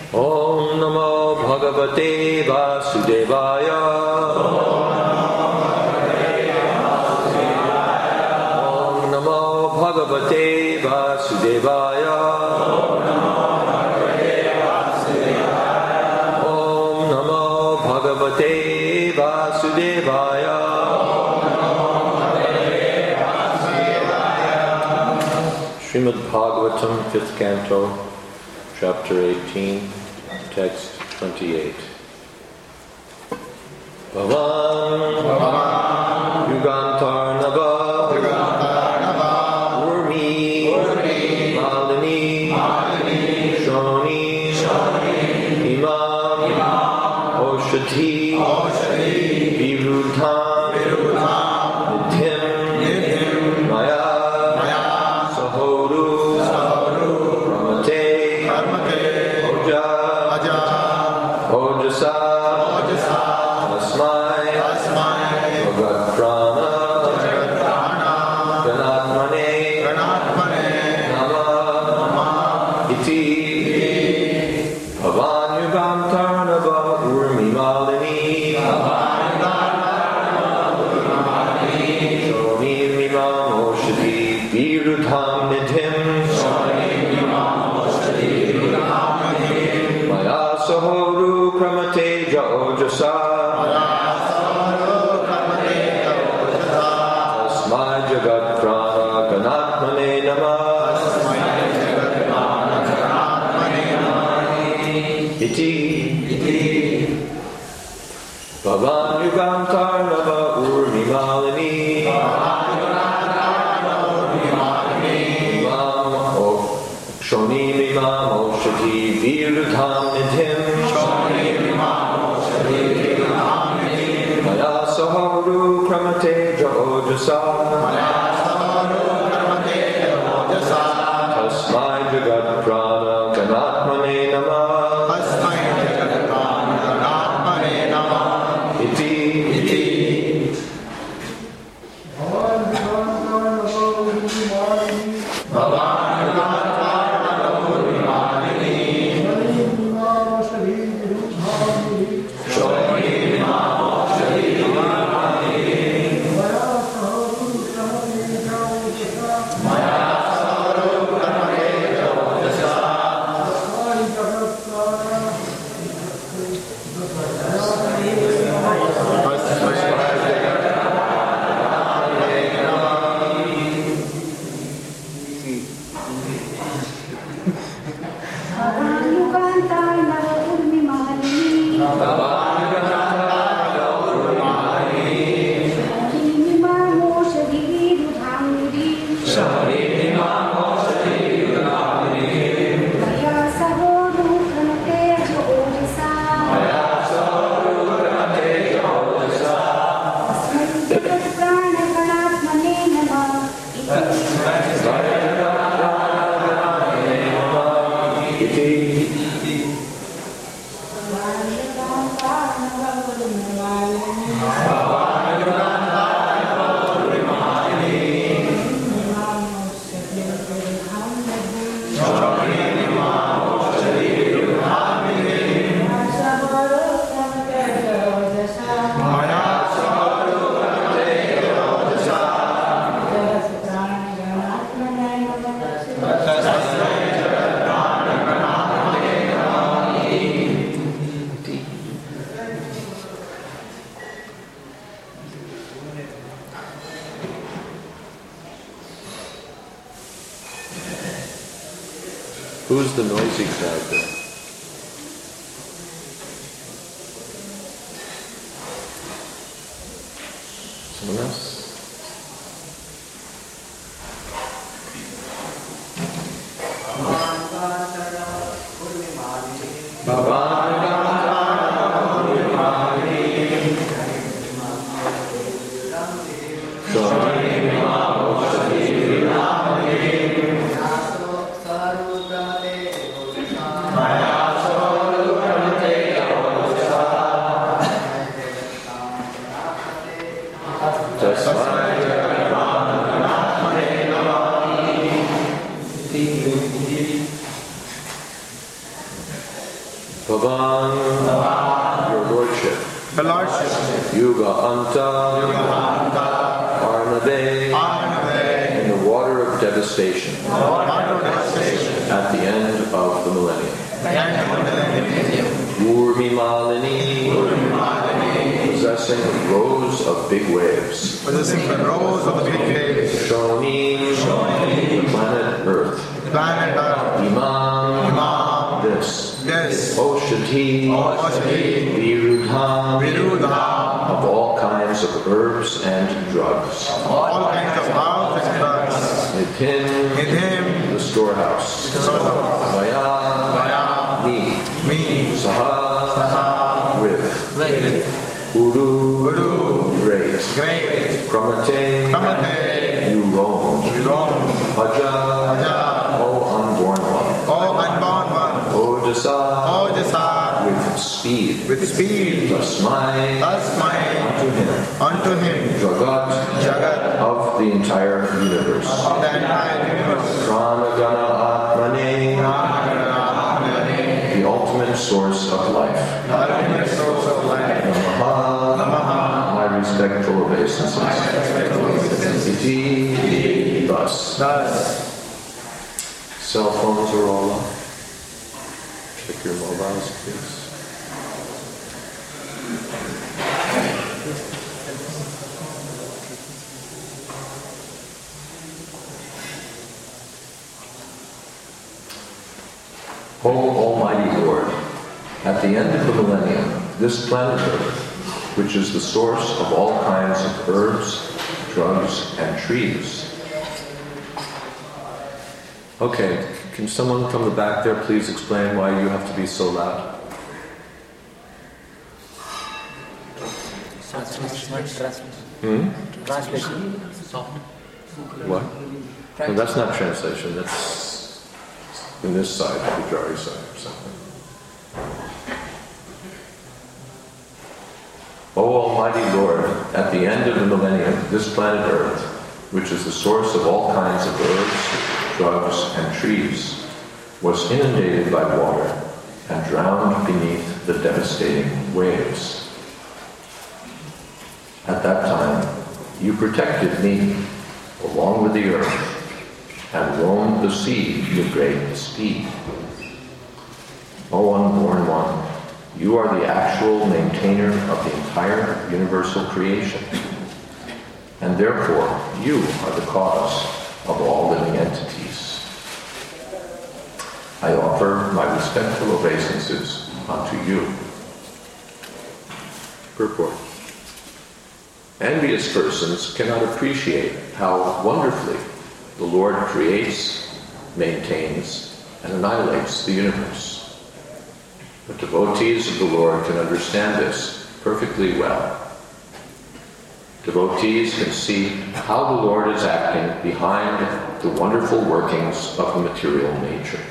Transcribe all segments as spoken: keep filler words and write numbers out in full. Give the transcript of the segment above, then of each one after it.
Om Namo Bhagavate Vasudevaya. Om Namo Bhagavate Vasudevaya. Om Namo Bhagavate Vasudevaya. Srimad Bhagavatam, fifth canto, chapter eighteen, text twenty-eight. Bhavan, Yugantarnava, Urmi, Malini, Shoni, Imam, Oshati, Virudhan, Nidhim, Maya, Sahoru, Ramate, Ojasa, Tasmai, Bhagat Prana, Ganatmane, Nama, Iti, Bhavan Yugantarnava, Urmi Malini, Shoni Mimam Oshati, Virudham Nidhim, Maya Sahoru Kramate Ojasa, Tasmai Jagat Prana Ganatmane Namah, Iti, Bhavan Yugantarnava Urmi Malini, Imam Shoni Mimam Oshati Virudham Nidhim, Maya Sahoru Kramate Ojasa, Tasmai Jagat Prana Ganatmane Namah, Iti, Who's the noisy crowd there? Someone else? Arnave, Arnave, in the water of devastation, water of devastation, at the end of the millennium. the end of the millennium. Urmi Malini, Malini, possessing rows of big waves. possessing the rows of the big waves. Shoni, the planet Earth. Planet Earth. Imam, Imam, this. this. Oshati, Oshati, Virudha, Virudha, of all kinds of herbs and drugs. all kinds of herbs and drugs. Nithin, In him, the storehouse. storehouse. Maya, Maya, me. me, Saha, Saha, with. with, Uru, Guru, great. great, Pramate, Pramate, you roam. Rome, Aja, Aja, O unborn one. O unborn one, Ojasa, Ojasa, with speed. with speed, Tasmai, thus my unto him. unto him, Jagat, Jagat, of the entire universe. of the entire universe. Pranagana Atmane, the ultimate source of life. The ultimate source of life. Namaha, my respectful obeisances. Iti, thus. Thus, Cell phones are all up. Check your mobiles, please. O Almighty Lord, at the end of the millennium, this planet Earth, which is the source of all kinds of herbs, drugs, and trees. Okay, can someone from the back there please explain why you have to be so loud? Hmm? Translation. What? No, that's not translation, that's in this side, the Pujari side or something. O Almighty Lord, at the end of the millennium, this planet Earth, which is the source of all kinds of herbs, drugs, and trees, was inundated by water and drowned beneath the devastating waves. At that time, you protected me along with the earth and roamed the sea with great speed. O unborn one, you are the actual maintainer of the entire universal creation, and therefore you are the cause of all living entities. I offer my respectful obeisances unto you. Purport. Envious persons cannot appreciate how wonderfully the Lord creates, maintains, and annihilates the universe. But devotees of the Lord can understand this perfectly well. Devotees can see how the Lord is acting behind the wonderful workings of the material nature.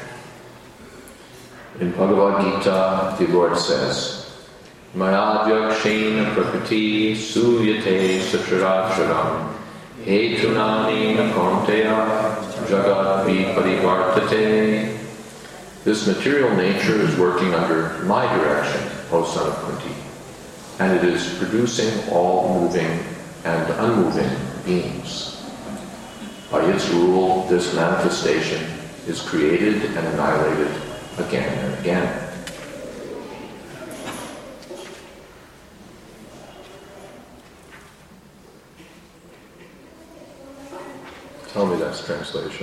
In Bhagavad Gita, the Lord says, Mayadhyakshena prakriti suyate satraracharam hetunani nakonteya jagat viparivartate. This material nature is working under my direction, O son of Kunti, and it is producing all moving and unmoving beings. By its rule, this manifestation is created and annihilated again and again. Tell me that's translation.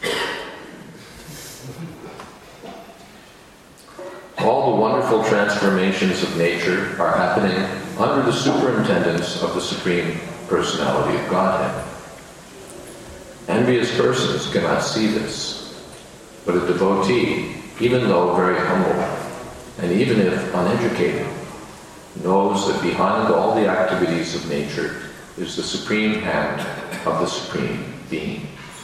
All the wonderful transformations of nature are happening under the superintendence of the Supreme Personality of Godhead. Envious persons cannot see this, but a devotee, even though very humble, and even if uneducated, knows that behind all the activities of nature is the supreme hand of the Supreme Being.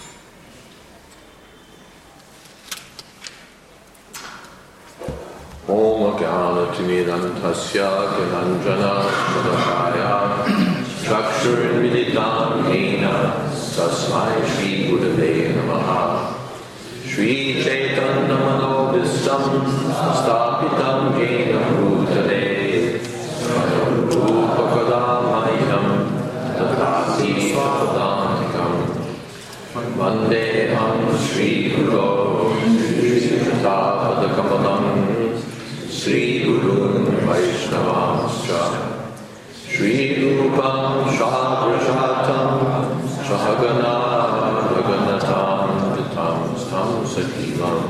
Om Jnana-timidantasya Gyananjana Madakaya Chakshur-militam Yena Tasmai Shri Gurave Namaha Shri Chaitanya Manobhistam Stapitam Yena Bhutale Swayam Rupa Kadamahyam Tadhati Saraswati Sadantikam Vandeham Sri Guru Sri Pratapadakamalam Sri Guru Vaishnavamscha Sri Rupam Shagrajatam Sahagana Raganatam Vitam Stam Sakivam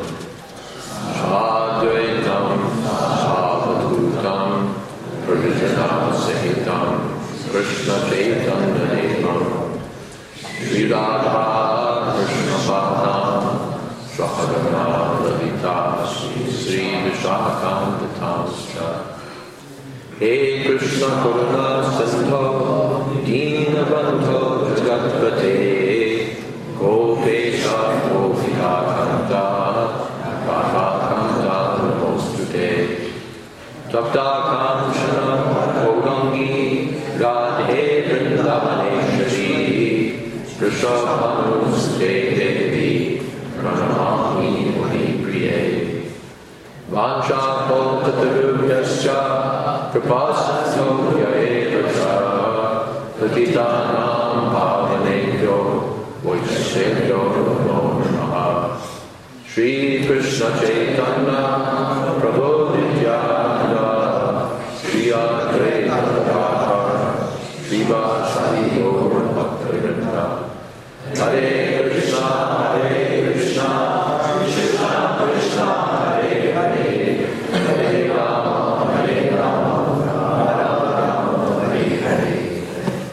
Shadvaitam Savadhutam Pravijanam Sahitam Krishna Chaitanya Devam Sri Radha Krishna Padam Sahagana Lalita Sri Vishakam Vitamscha He Krishna Karuna Sindho Dina Bandho Jagatpate Gopesha Gopika Kanta Radha Kanta Namostute Tapta Kamshana Gaurangi Radhe Vrindavaneshwari Krishabhanuste Devi Pranamami Muni Priye Vancha Polkatarubhyascha Kripasatho Yaevascha Patitanam Bhavanebhyo Vaishnavyo Namo Namaha Shri Krishna Chaitanya Prabhu Nityananda Shri Advaita Gadadhar Srivasadi Gaur Bhaktivinoda Hare Krishna Hare Krishna Krishna Krishna Hare Hare Hare Rama Hare Rama Rama Rama Hare Hare.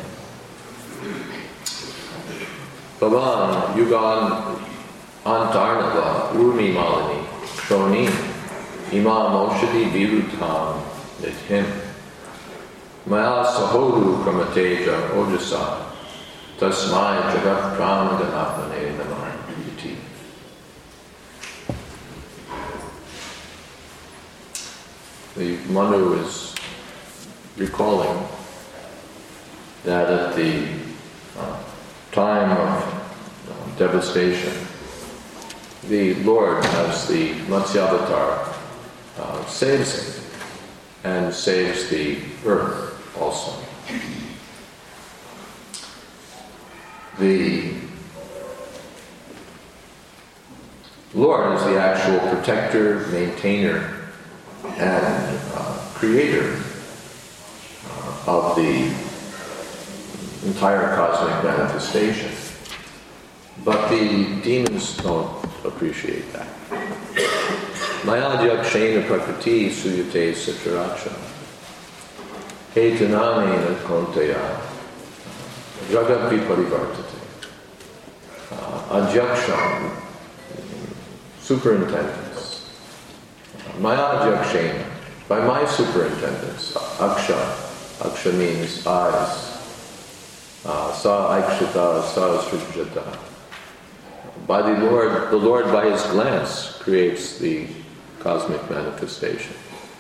Bhavan Yugan Antarnava Urmi Malini Kshoni Imam Oshadi Virutam Nithim Maya Sahodu Kramateja Ojasa Tasmai Jagat Pranadhanapane Namah Iti. The Manu is recalling that at the uh, time of uh, devastation, the Lord, as the Matsyavatar, uh, saves him and saves the earth also. The Lord is the actual protector, maintainer, and uh, creator uh, of the entire cosmic manifestation. But the demons don't appreciate that. Mayadhyakshena prakriti suyate satraracha hetanamena konteya jagat viparivartate. Adhyaksham, superintendence. Mayadhyakshena, by my superintendence. Aksha, aksha means eyes. Uh, sa aikshata, sa srijata. By the Lord, the Lord by his glance creates the cosmic manifestation.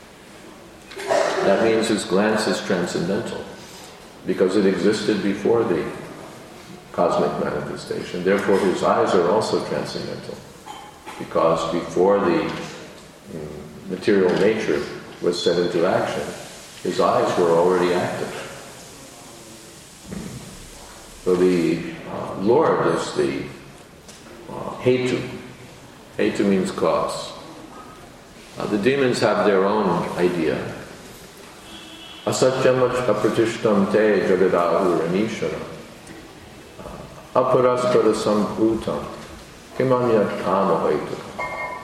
That means his glance is transcendental, because it existed before the cosmic manifestation. Therefore his eyes are also transcendental, because before the mm, material nature was set into action, his eyes were already active. So the uh, Lord is the uh, Hetu. Hetu means cause. Uh, the demons have their own idea. Asatyam apratishtam te jagadahu ranishana aparaspara sambhutam kimanyat kama hetu.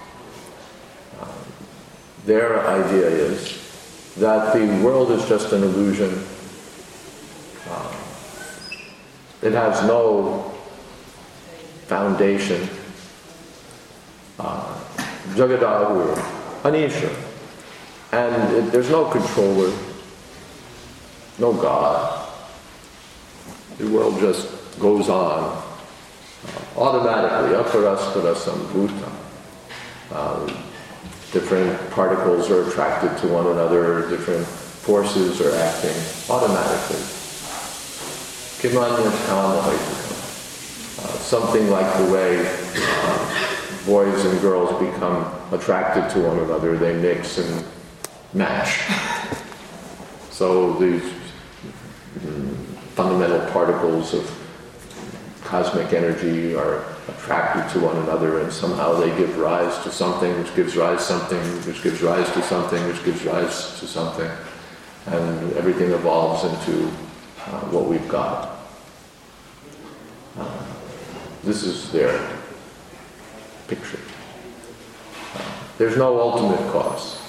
Their idea is that the world is just an illusion. Uh, it has no foundation. Uh, Jagadahu, Anisha. And it, there's no controller, no God. The world just goes on uh, automatically, aparaspara sambhutam. Uh, different particles are attracted to one another, different forces are acting automatically. Kimanyat kama hetu. Something like the way uh, boys and girls become attracted to one another, they mix and match. So these mm, fundamental particles of cosmic energy are attracted to one another, and somehow they give rise to something, which gives rise to something, which gives rise to something, which gives rise to something, and everything evolves into uh, what we've got. Uh, this is their picture. Uh, there's no ultimate cause.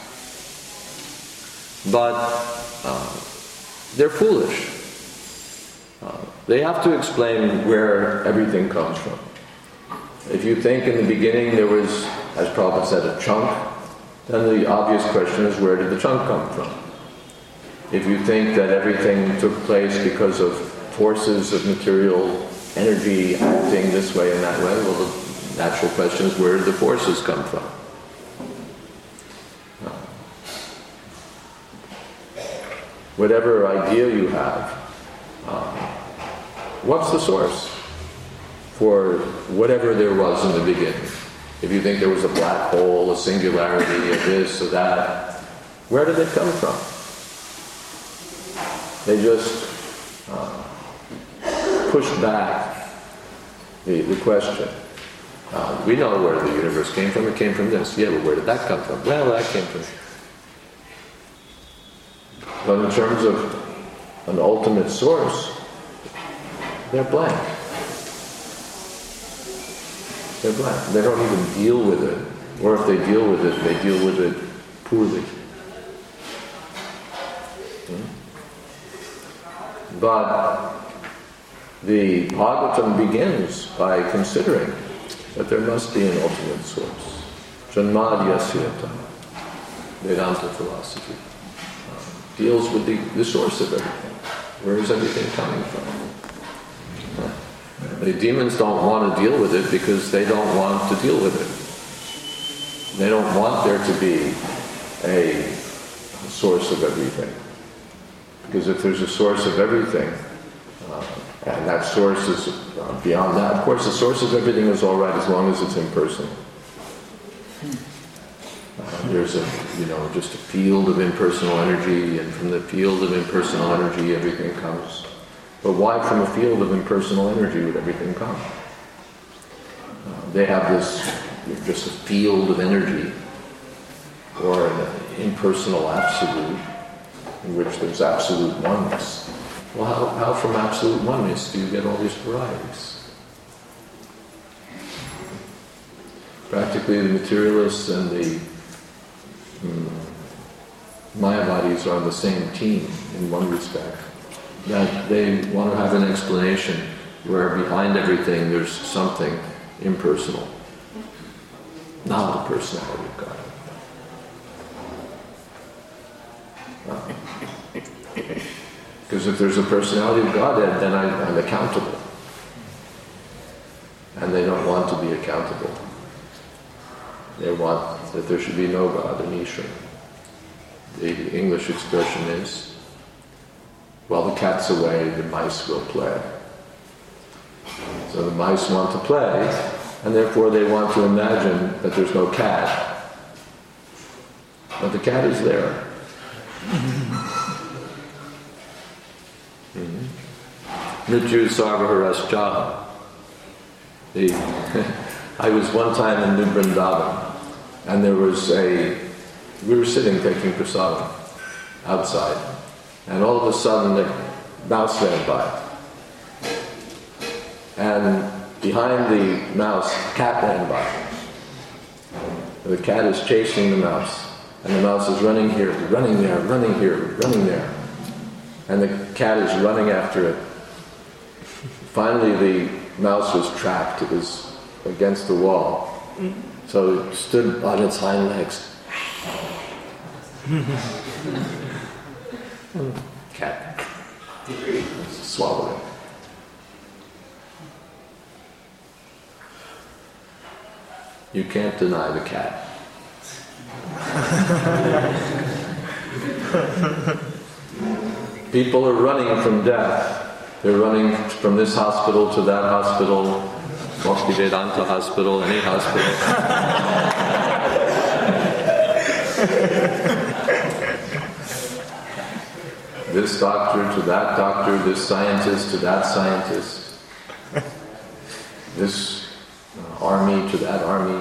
But uh, they're foolish. Uh, they have to explain where everything comes from. If you think in the beginning there was, as Prabhupada said, a chunk, then the obvious question is, where did the chunk come from? If you think that everything took place because of forces of material energy acting this way and that way, well, the natural question is, where did the forces come from? Uh, whatever idea you have, uh, what's the source for whatever there was in the beginning? If you think there was a black hole, a singularity, a this, or that, where did it come from? They just uh, pushed back the, the question. Uh, we know where the universe came from. It came from this. Yeah, but where did that come from? Well, that came from... But in terms of an ultimate source, they're blank. They're blank. They don't even deal with it. Or if they deal with it, they deal with it poorly. Hmm? But the Bhagavatam begins by considering that there must be an ultimate source. Janmadhyasya Vedanta philosophy uh, deals with the, the source of everything. Where is everything coming from? Uh, the demons don't want to deal with it because they don't want to deal with it. They don't want there to be a source of everything. Because if there's a source of everything, uh, and that source is uh, beyond that, of course the source of everything is all right as long as it's impersonal. Uh, there's a, you know, just a field of impersonal energy, and from the field of impersonal energy everything comes. But why from a field of impersonal energy would everything come? Uh, they have this, just a field of energy, or an impersonal absolute, in which there's absolute oneness. Well, how, how from absolute oneness do you get all these varieties? Practically the materialists and the um, Mayavadis are on the same team in one respect. That they want to have an explanation where behind everything there's something impersonal, not the personality of God. Because if there's a personality of Godhead, then I, I'm accountable. And they don't want to be accountable. They want that there should be no God, an Ishvara. The English expression is, while the cat's away, the mice will play. So the mice want to play, and therefore they want to imagine that there's no cat. But the cat is there. Mrityu Sarvaharascha. I was one time in New Vrindavan, and there was a, we were sitting taking prasadam outside, and all of a sudden the mouse ran by. And behind the mouse, a cat ran by. The cat is chasing the mouse, and the mouse is running here, running there, running here, running there. And the cat is running after it. Finally the mouse was trapped. It was against the wall. So it stood on its hind legs. Cat swallowed it. You can't deny the cat. People are running from death. They're running from this hospital to that hospital, Bhaktivedanta hospital, any hospital. This this doctor to that doctor, this scientist to that scientist, this uh, army to that army.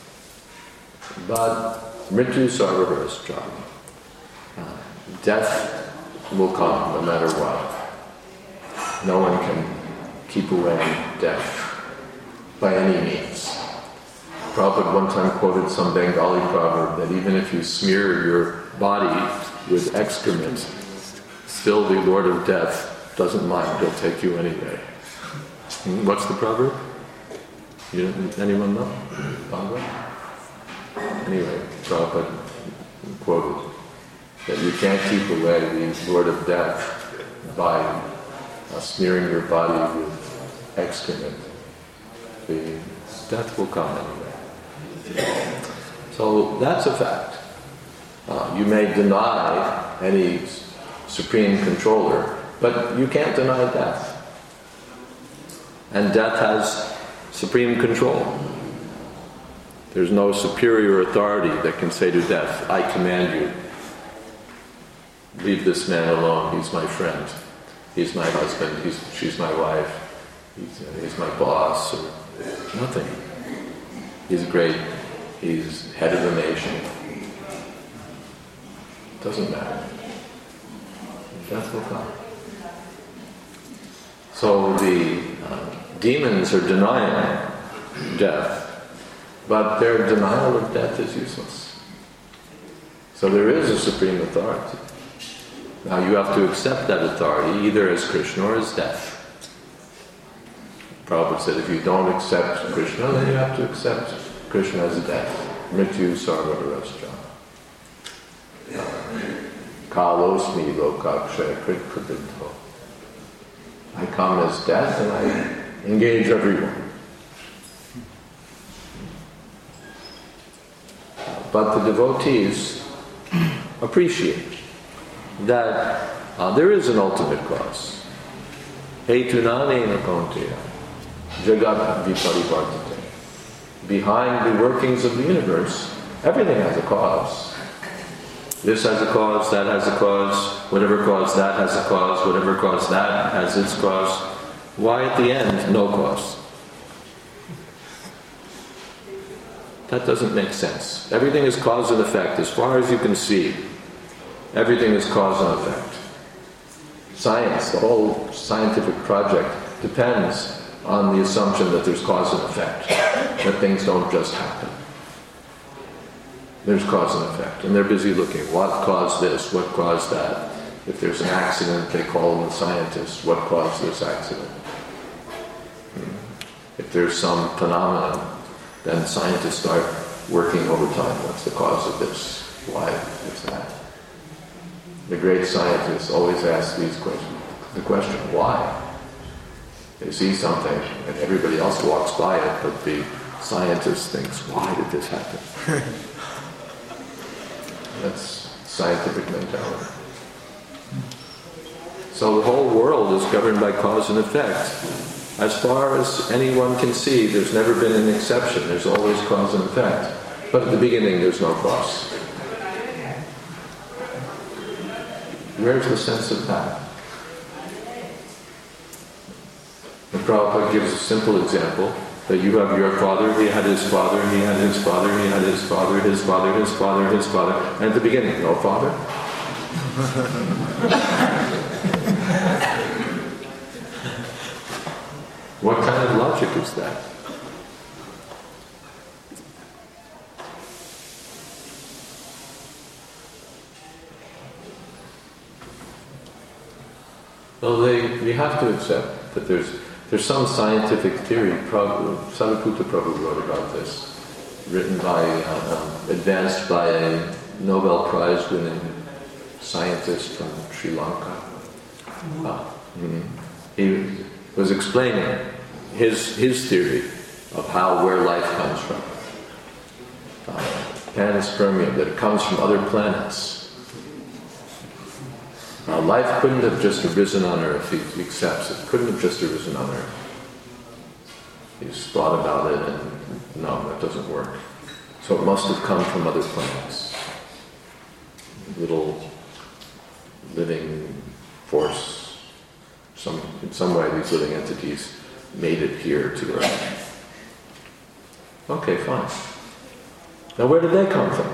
But mrityu sarvarascha, uh, death will come no matter what. No one can keep away death by any means. Prabhupada one time quoted some Bengali proverb that even if you smear your body with excrement, still the Lord of Death doesn't mind, he'll take you anyway. What's the proverb? You, anyone know? Bhagavad? Anyway, Prabhupada quoted that you can't keep away the Lord of Death by uh, smearing your body with excrement. The death will come anyway. So that's a fact. Uh, you may deny any supreme controller, but you can't deny death. And death has supreme control. There's no superior authority that can say to death, I command you, leave this man alone, he's my friend, he's my husband, he's, she's my wife, he's, he's my boss, or nothing. He's great, he's head of the nation. Doesn't matter. Death will come. So the uh, demons are denying death, but their denial of death is useless. So there is a supreme authority. Now you have to accept that authority either as Krishna or as death. Prabhupada said if you don't accept Krishna, then you have to accept Krishna as death. Mrityu sarvarascha. Kalosmi lokakshay krit pravidho. I come as death and I engage everyone. But the devotees appreciate that uh, there is an ultimate cause. Hetunane nakonteya jagat viparivartate. Behind the workings of the universe, everything has a cause. This has a cause, that has a cause, whatever cause that has a cause, whatever cause that has its cause. Why at the end, no cause? That doesn't make sense. Everything is cause and effect. As far as you can see, everything is cause and effect. Science, the whole scientific project, depends on the assumption that there's cause and effect, that things don't just happen. There's cause and effect, and they're busy looking. What caused this? What caused that? If there's an accident, they call in the scientists. What caused this accident? If there's some phenomenon, then scientists start working overtime. What's the cause of this? Why is that? The great scientists always ask these questions. The question, why? They see something, and everybody else walks by it, but the scientist thinks, why did this happen? That's scientific mentality. So the whole world is governed by cause and effect. As far as anyone can see, there's never been an exception. There's always cause and effect. But at the beginning, there's no cause. Where's the sense of that? And Prabhupada gives a simple example. That you have your father, he had his father, he had his father, he had his father, his father, his father, his father. And at the beginning, no father. What kind of logic is that? Well, they, we have to accept that there's There's some scientific theory, Prabhu, Sariputta Prabhu wrote about this, written by, uh, um, advanced by a Nobel Prize winning scientist from Sri Lanka. Uh, mm, he was explaining his his theory of how, where life comes from. Uh, panspermia, that it comes from other planets. Uh, life couldn't have just arisen on Earth, he, he accepts it. Couldn't have just arisen on Earth. He's thought about it and no, that doesn't work. So it must have come from other planets. Little living some way these living entities made it here to Earth. Okay, fine. Now where did they come from?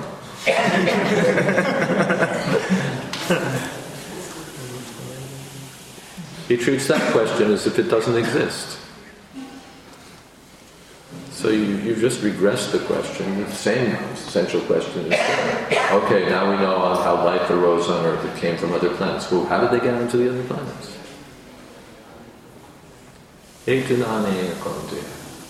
He treats that question as if it doesn't exist. So you, you've just regressed the question. The same essential question is there. Okay, now we know how life arose on Earth. It came from other planets. Well, how did they get onto the other planets? Etunane Konte.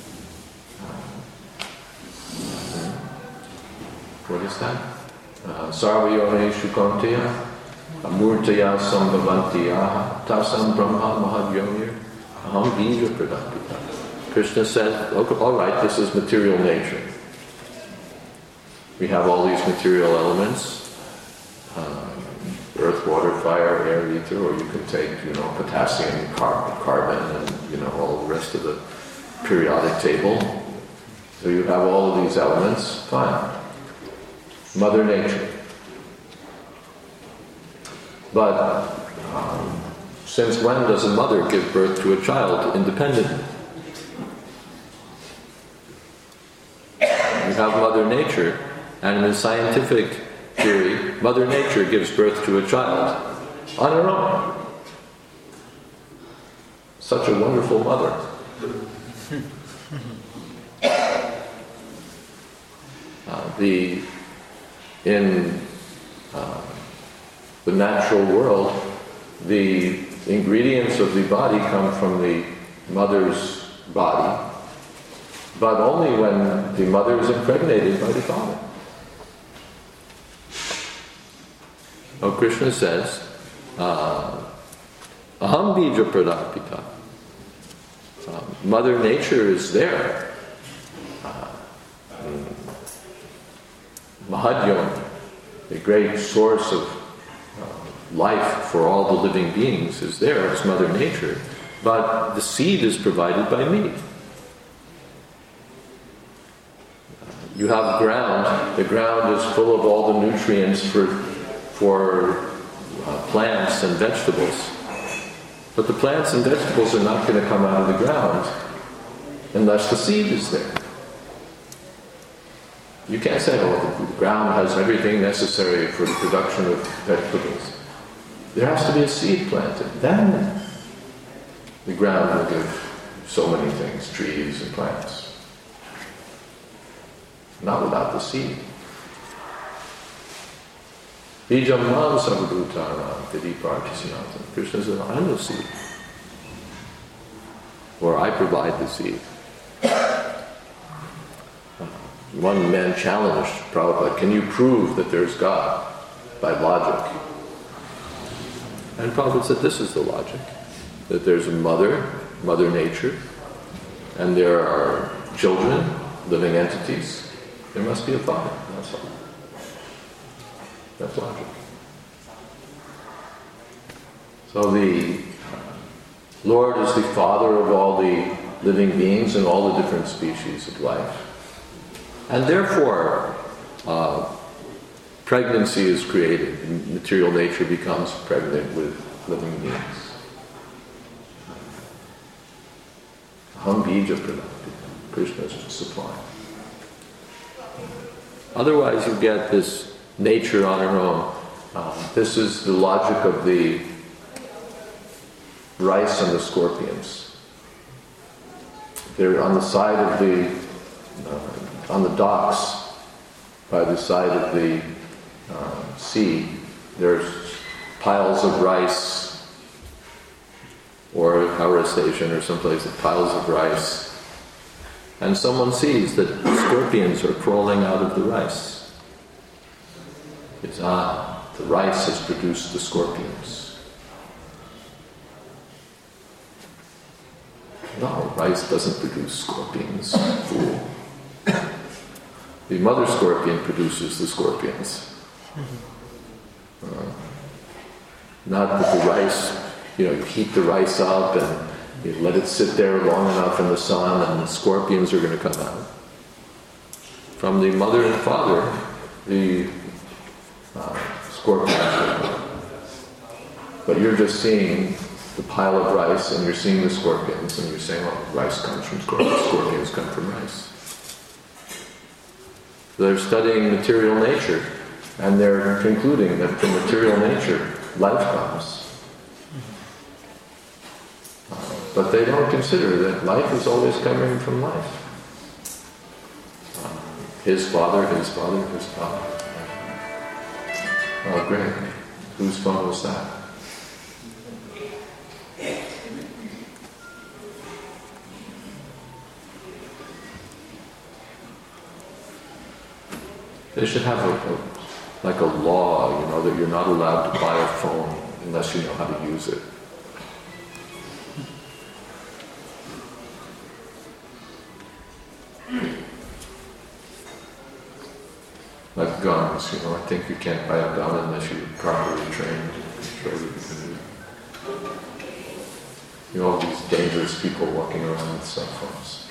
What is that? Sarvayoneshu Konteya Amurtaya Sambhavantiya Tasam Brahma Mahadyomir Aham Bija Pradapita. Krishna said, okay, all right, this is material nature. We have all these material elements, um, earth, water, fire, air, ether, or you can take, you know, potassium, car- carbon, and, you know, all the rest of the periodic table. So you have all of these elements, fine. Mother Nature. But um, since when does a mother give birth to a child independently? You have Mother Nature, and in the scientific theory, Mother Nature gives birth to a child on her own. Such a wonderful mother. Uh, the in uh, the natural world, the ingredients of the body come from the mother's body, but only when the mother is impregnated by the father. Oh, Krishna says, Aham bija pradapita. Mother Nature is there. Uh, Mahadyam, the great source of uh, life for all the living beings, is there. It's Mother Nature. But the seed is provided by me. You have ground. The ground is full of all the nutrients for, for uh, plants and vegetables. But the plants and vegetables are not going to come out of the ground unless the seed is there. You can't say, oh, the ground has everything necessary for the production of vegetables. There has to be a seed planted. Then the ground will give so many things, trees and plants. Not without the seed. Bijam mam sarvabhutaram vidipartisanam. Krishna says, I'm the seed. Or I provide the seed. One man challenged Prabhupada, can you prove that there's God by logic? And Prabhupada said, this is the logic. That there's a mother, Mother Nature, and there are children, living entities. There must be a father, that's all. That's logic. So the Lord is the father of all the living beings and all the different species of life. And therefore, uh, pregnancy is created. Material nature becomes pregnant with living beings. Aham bija pradapita. Krishna's supply. Otherwise you get this nature on her own. Uh, this is the logic of the rice and the scorpions. They're on the side of the, uh, on the docks, by the side of the uh, sea, there's piles of rice, or a power station or someplace with piles of rice. And someone sees that scorpions are crawling out of the rice. It's, ah, the rice has produced the scorpions. No, rice doesn't produce scorpions, fool. The mother scorpion produces the scorpions. Uh, not that the rice, you know, you heat the rice up and you let it sit there long enough in the sun and the scorpions are going to come out. From the mother and father, the uh, scorpions are coming out. But you're just seeing the pile of rice and you're seeing the scorpions and you're saying, well, rice comes from scorpions, scorpions come from rice. They're studying material nature and they're concluding that from material nature, life comes. Uh, but they don't consider that life is always coming from life. Uh, his father, his father, his father. Oh, great. Whose phone was that? They should have a, a, like a law, you know, that you're not allowed to buy a phone unless you know how to use it. Like guns, you know, I think you can't buy a gun unless you're properly trained. You know, all these dangerous people walking around with cell phones.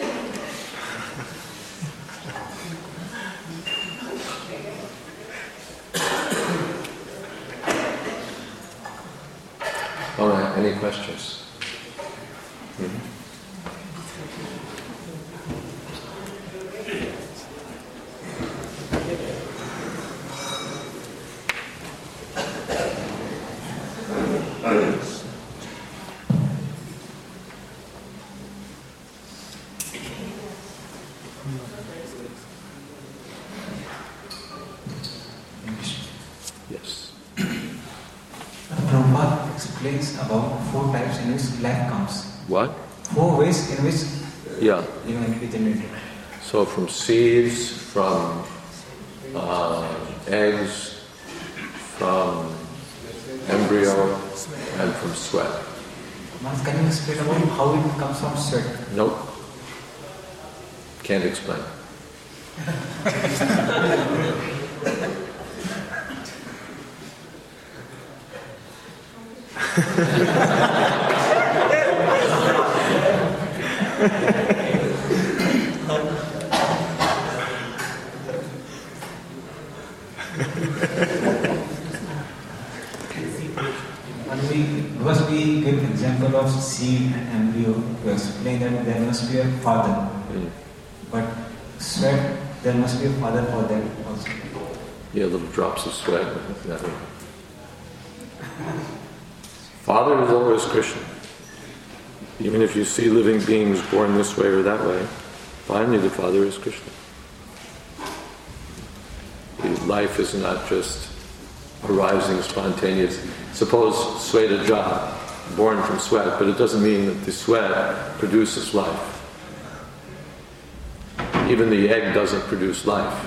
All right, any questions? Mm-hmm. Yes. Prabhupada explains about four types in which life comes. What? Four ways in which Yeah. humanity generated. So from seeds, from uh, eggs, from embryo, and from sweat. Maharaj, can you explain about how it comes from sweat? Nope. Can't explain. And we, because we give example of seed and embryo to explain that there must be a father. Mm. But sweat, there must be a father for that also. Yeah, little drops of sweat. Nothing. Father is always Krishna. Even if you see living beings born this way or that way, finally the Father is Krishna. The life is not just arising spontaneous. Suppose Sweta, born from sweat, but it doesn't mean that the sweat produces life. Even the egg doesn't produce life.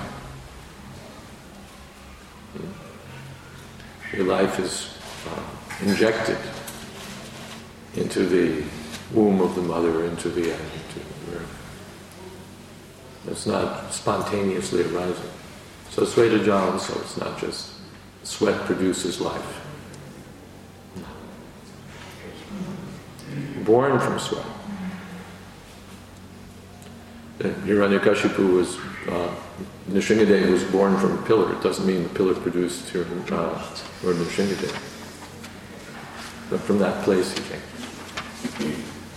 Your life is uh, injected into the womb of the mother, into the egg, into the earth. It's not spontaneously arising. So Sweta Jal, so it's not just sweat produces life. Born from sweat. Hiranyakashipu was, uh, Nrsimhadev was born from a pillar. It doesn't mean the pillar produced Hiran- uh, or Nrsimhadev. But from that place he came.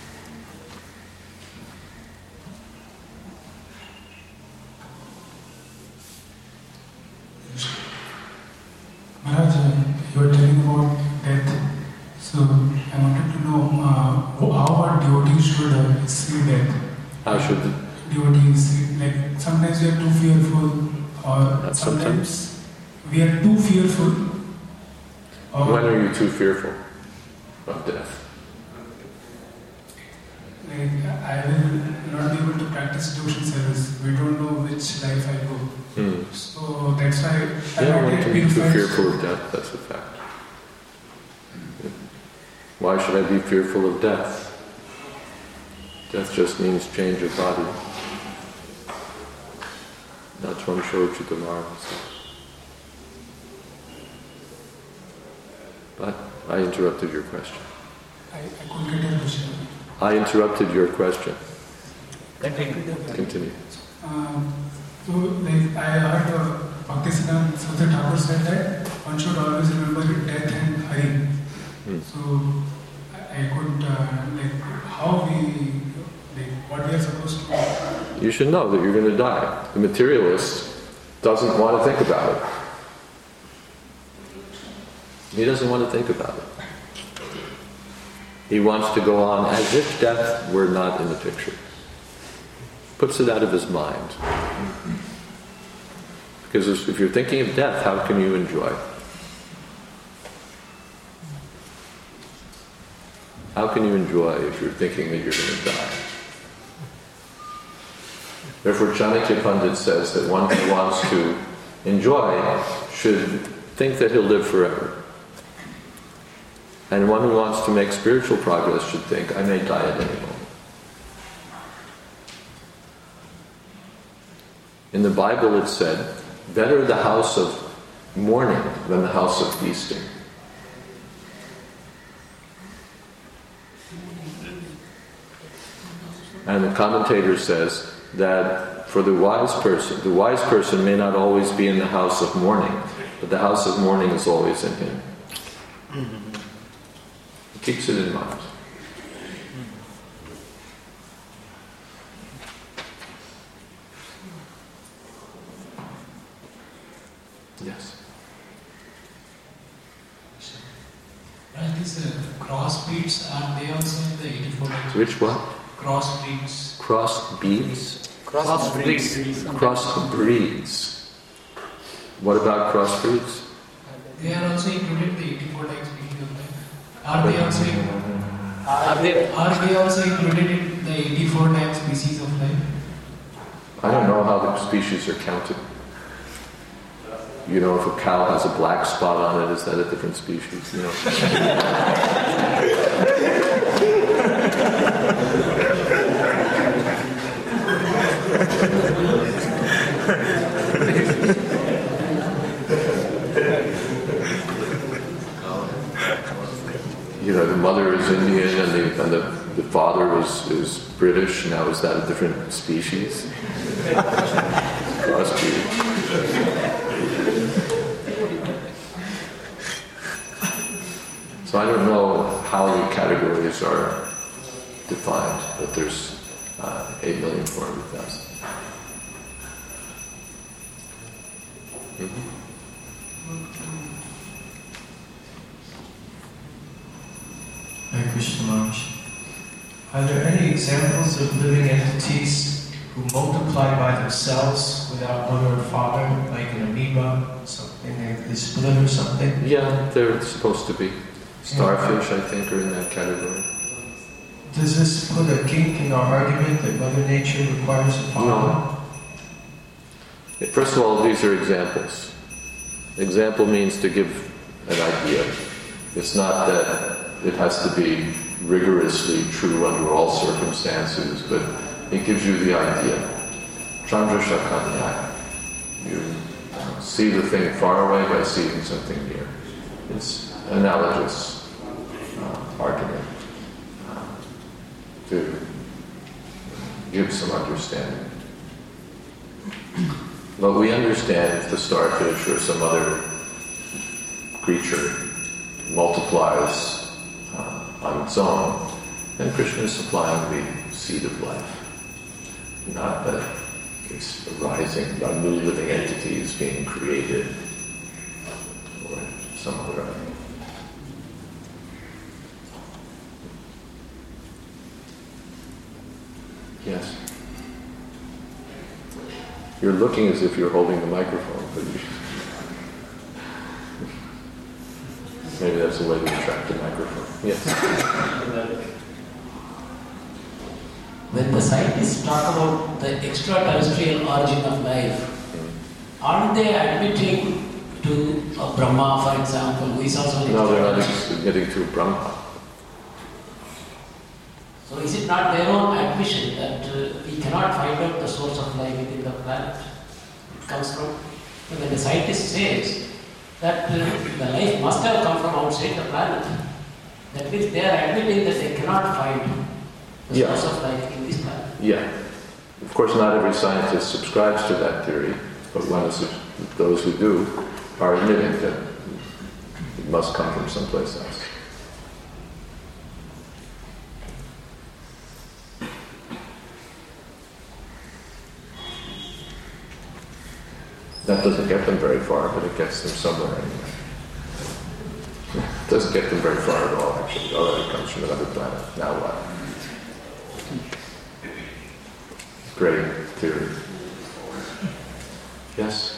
Maharaj, you were telling about death. So I wanted to know uh, how our devotees should uh, see death. How should the Devotees see, like sometimes we are too fearful, or Not sometimes, sometimes. we are too fearful. Or When are you too fearful of death? like I will not be able to practice devotion service. We don't know which life I go. Hmm. So that's why I Yeah, might one get can be too purified. fearful of death, that's a fact. Why should I be fearful of death? Death just means change of body. That's one Shochitamara. But I interrupted your question. I, I couldn't get your question. I interrupted your question. Continue. Continue. Um, so, like, I heard uh, Bhaktisiddhanta Saraswati Thakur said that one should always remember death and Hari. Hmm. So, I, I could uh, like how we like what we are supposed to. You should know that you're going to die. The materialist doesn't want to think about it. He doesn't want to think about it. He wants to go on as if death were not in the picture. Puts it out of his mind. Because if you're thinking of death, how can you enjoy? How can you enjoy if you're thinking that you're going to die? Therefore, Chanakya Pandit says that one who wants to enjoy should think that he'll live forever. And one who wants to make spiritual progress should think, I may die at any moment. In the Bible it said, better the house of mourning than the house of feasting. And the commentator says that for the wise person, the wise person may not always be in the house of mourning, but the house of mourning is always in him. He keeps it in mind. Yes. Right, these uh, crossbreeds, are they also in the eighty-four days? Which what? Crossbreeds. Cross beads? Crossbreeds. Cross breeds. What about cross breeds? They are also included in the eighty-four types species of life. Are they also Are they? are they also included in the eighty-four types species of life? I don't know how the species are counted. You know, if a cow has a black spot on it, is that a different species? You know. You know, the mother is Indian and the and the, the father is, is British. Now, is that a different species? Crossbreed. So I don't know how the categories are defined, but there's uh, eight million four hundred thousand. Mm-hmm. Hare Krishna Maharaj. Are there any examples of living entities who multiply by themselves without mother or father, like an amoeba, something, they split or something? Yeah, they're supposed to be. Starfish, I think, are in that category. Does this put a kink in our argument that Mother Nature requires a father? No. First of all, these are examples. Example means to give an idea. It's not that it has to be rigorously true under all circumstances, but it gives you the idea. Chandra Shakanya. You see the thing far away by seeing something near. It's analogous uh, argument uh, to give some understanding. But we understand if the starfish or some other creature multiplies uh, on its own, then Krishna is supplying the seed of life. Not that it's arising, a new living entity is being created or some other idea. Yes. You're looking as if you're holding the microphone, but you maybe that's the way to attract the microphone. Yes. When the scientists talk about the extraterrestrial origin of life, aren't they admitting to a Brahma, for example, who is also an No, they're not extraterrestrial? admitting to Brahma. So is it not their own admission that uh, we cannot find out the source of life within the planet? It comes from, and when the scientist says that uh, the life must have come from outside the planet, that means they are admitting that they cannot find the Yeah. source of life in this planet. Yeah. Of course, not every scientist subscribes to that theory, but one is, those who do are admitting that it must come from someplace else. That doesn't get them very far, but it gets them somewhere anyway. It doesn't get them very far at all, actually. Oh, it comes from another planet. Now what? Great theory. Yes?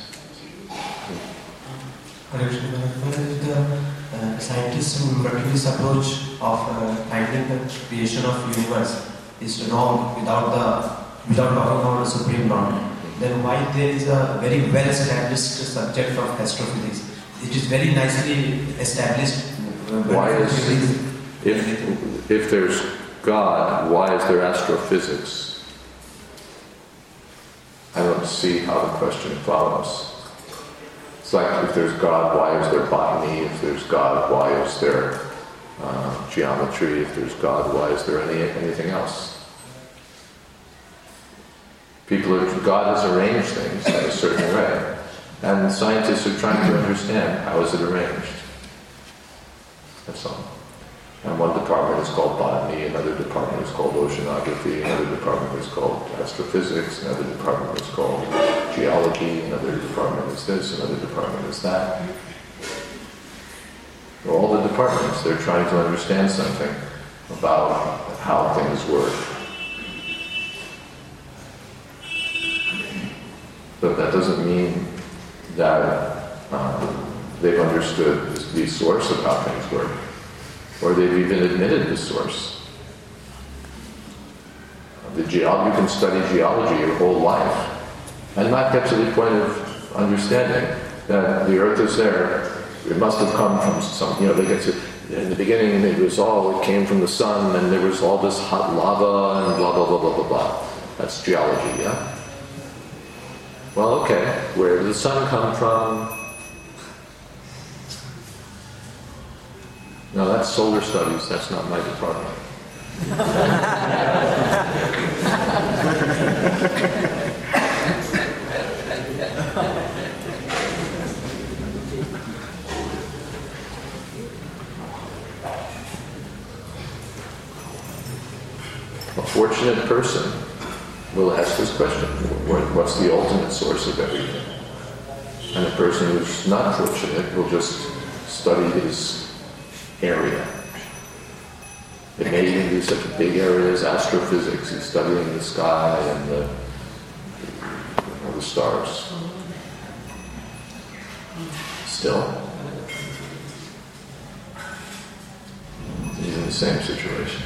What is the uh, scientists' and materialist approach of uh, finding the creation of universe is wrong without the without talking about the Supreme Lord? Then why there is a very well established subject of astrophysics? It is very nicely established. Uh, why is if if there's God, why is there astrophysics? I don't see how the question follows. It's like if there's God, why is there botany? If there's God, why is there uh, geometry? If there's God, why is there any anything else? People are, God has arranged things in a certain way, and scientists are trying to understand how is it arranged. That's all. And one department is called botany, another department is called oceanography, another department is called astrophysics, another department is called geology, another department is this, another department is that. All the departments, they're trying to understand something about how things work. But that doesn't mean that um, they've understood the source of how things work, or they've even admitted the source. The geol- you can study geology your whole life and not get to the point of understanding that the earth is there. It must have come from some, you know, they get to, in the beginning it was all, it came from the sun and there was all this hot lava and blah, blah, blah, blah, blah, blah. That's geology, yeah? Well, okay, where did the sun come from? No, that's solar studies, that's not my department. A fortunate person will ask this question, what's the ultimate source of everything? And a person who's not fortunate will just study his area. It may even be such a big area as astrophysics. He's studying the sky and the, you know, the stars. Still, he's in the same situation.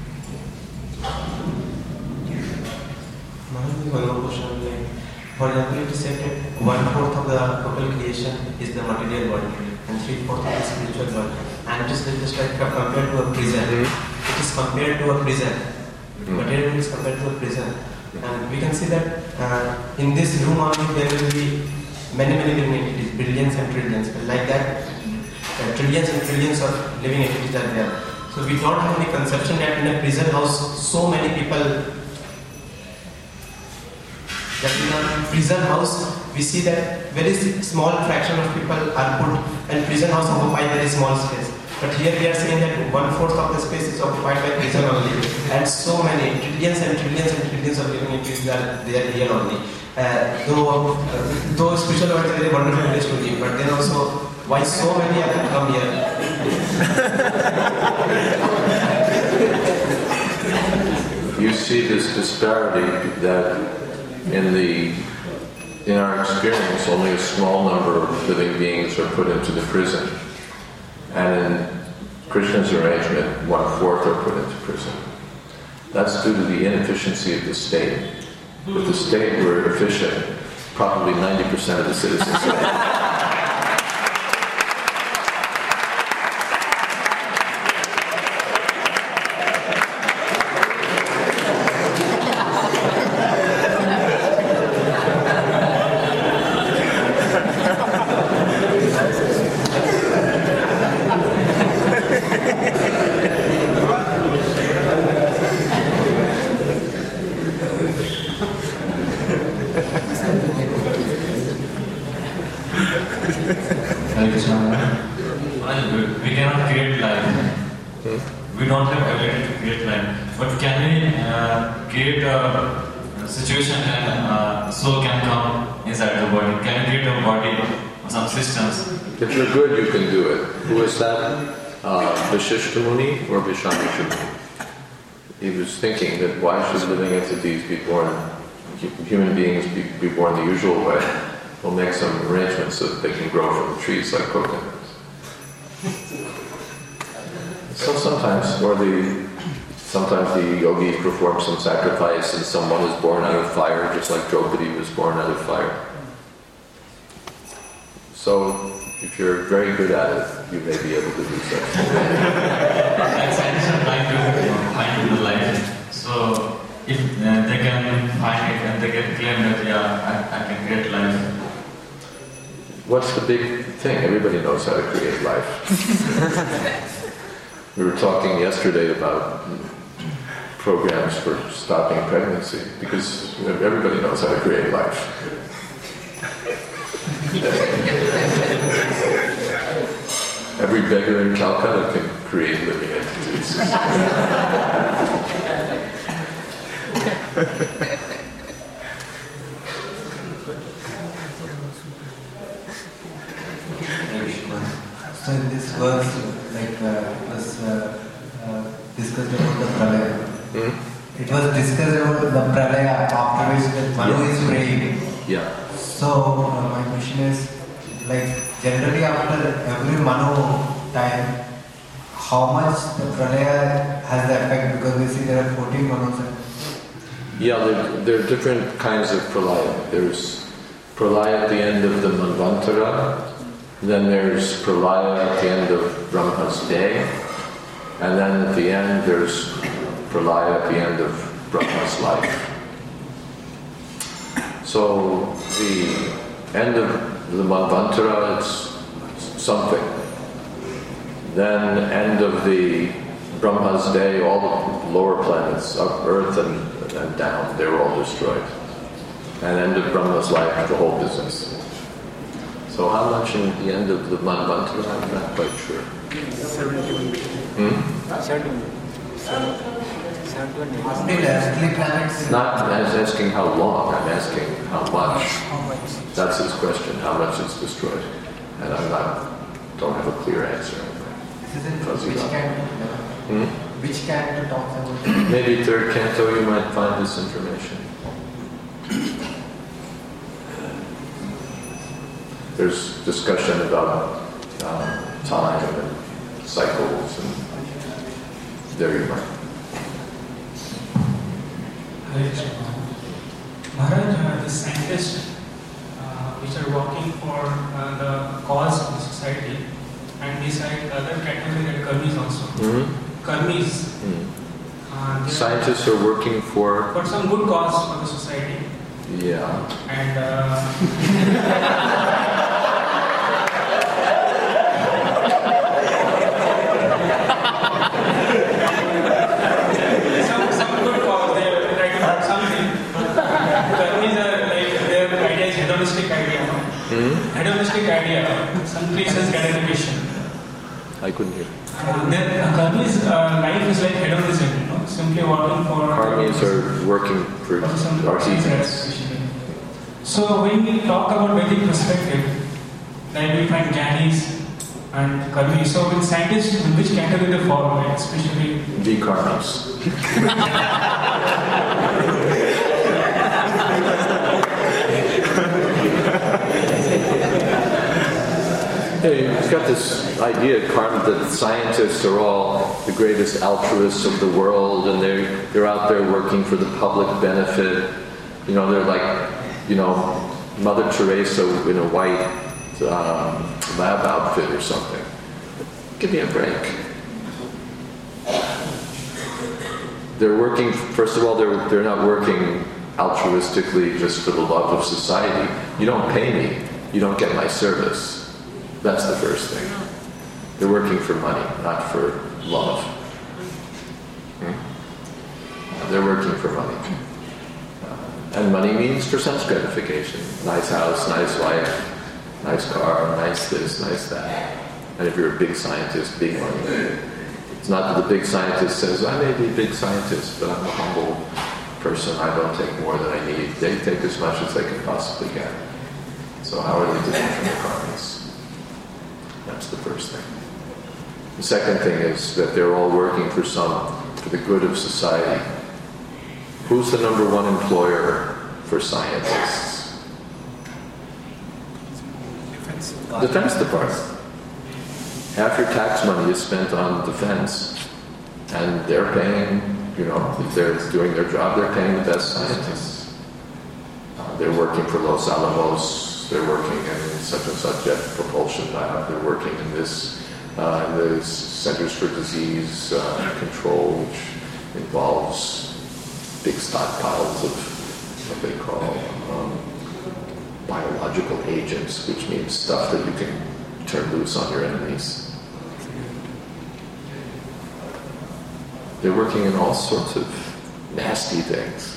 One more question. Like, for example, it is said that one fourth of the total creation is the material world, and three fourths of the spiritual world. And it is just like compared to a prison. It is compared to a prison. Mm-hmm. Material world is compared to a prison, and we can see that uh, in this room only there will be many many living entities, billions and trillions. Like that, uh, trillions and trillions of living entities are there. So we don't have any conception that in a prison house so many people. That in a prison house, we see that very small fraction of people are put, and prison house occupy very small space. But here we are saying that one fourth of the space is occupied by prison only, and so many trillions and trillions and trillions of living entities are there here only. Uh, though, uh, though spiritual world is a very wonderful place to live, but then also why so many have to come here? You see this disparity that. In the, in our experience, only a small number of living beings are put into the prison. And in Krishna's arrangement, one-fourth are put into prison. That's due to the inefficiency of the state. If the state were efficient, probably ninety percent of the citizens would. We cannot create life. We don't have ability to create life. But can we uh, create a uh, situation and uh, soul can come inside the body. Can create a body or some systems. If you're good, you can do it. Who is that? Uh, Vashishta Muni or Vishamisha Muni? He was thinking that why should living entities be born, human beings be, be born the usual way? We'll make some arrangements so that they can grow from trees like coconuts. So sometimes, or the sometimes the yogis perform some sacrifice and someone is born out of fire, just like Draupadi was born out of fire. So, if you're very good at it, you may be able to do so. And scientists are trying to find the life. So, if uh, they can find it and they can claim that, yeah, I, I can create life. What's the big thing? Everybody knows how to create life. We were talking yesterday about programs for stopping pregnancy, because everybody knows how to create life. Every beggar in Calcutta can create living entities. So in this verse, like uh, it was uh, uh, discussed about the pralaya. Hmm? It was discussed about the pralaya after which the Manu Yeah. is praying. Yeah. So uh, my question is, like generally after every Manu time, how much the pralaya has the effect? Because we see there are fourteen Manus. Yeah, there, there are different kinds of pralaya. There's pralaya at the end of the Manvantara, then there's pralaya at the end of Brahma's day, and then at the end there's pralaya at the end of Brahma's life. So the end of the Manvantara is something. Then end of the Brahma's day, all the lower planets, up Earth and, and down, they were all destroyed. And end of Brahma's life, the whole business. So how much in the end of the Manvantara, I'm not quite sure. Hmm? Not as asking how long, I'm asking how much. That's his question, how much is destroyed. And I'm not, don't have a clear answer. Which canto? Hmm? Which canto talks about? Maybe third canto you might find this information. There's discussion about um, time and cycles, and there you might. Hare Krishna. Maharaj, uh, the scientists uh, which are working for uh, the cause of the society, and beside the other category that karmis also. Mm-hmm. Karmis. Mm-hmm. Uh, Scientists are working for... for some good cause for the society. Yeah. And uh, some, some good cause, they are trying to do something. Karmis are like, their idea is hedonistic idea. Hmm? Hedonistic idea, some places gratification. I couldn't hear. Uh, then uh, karmis, uh, life is like hedonism, you know, simply working for... Karmis are working for for some artisans. gratification. So when we talk about Vedic perspective, like we find Jnanis and Karmis. So in scientists, in which category they fall, right? Especially The Karmis. Yeah, you've got this idea, karma, that scientists are all the greatest altruists of the world, and they're they're out there working for the public benefit. You know, they're like, you know, Mother Teresa in a white um, lab outfit or something. Give me a break. They're working, first of all, they're, they're not working altruistically just for the love of society. You don't pay me, you don't get my service. That's the first thing. They're working for money, not for love. Hmm? They're working for money. And money means for sense gratification. Nice house, nice wife, nice car, nice this, nice that. And if you're a big scientist, big money. It's not that the big scientist says, I may be a big scientist, but I'm a humble person, I don't take more than I need. They take as much as they can possibly get. So how are they different from the karmis? That's the first thing. The second thing is that they're all working for some, for the good of society. Who's the number one employer for scientists? Defense Department. Half your tax money is spent on defense, and they're paying, you know, if they're doing their job, they're paying the best scientists. Uh, they're working for Los Alamos, they're working in such and such jet propulsion lab, they're working in this, uh, in the Centers for Disease uh, Control, which involves big stockpiles of what they call um, biological agents, which means stuff that you can turn loose on your enemies. They're working in all sorts of nasty things.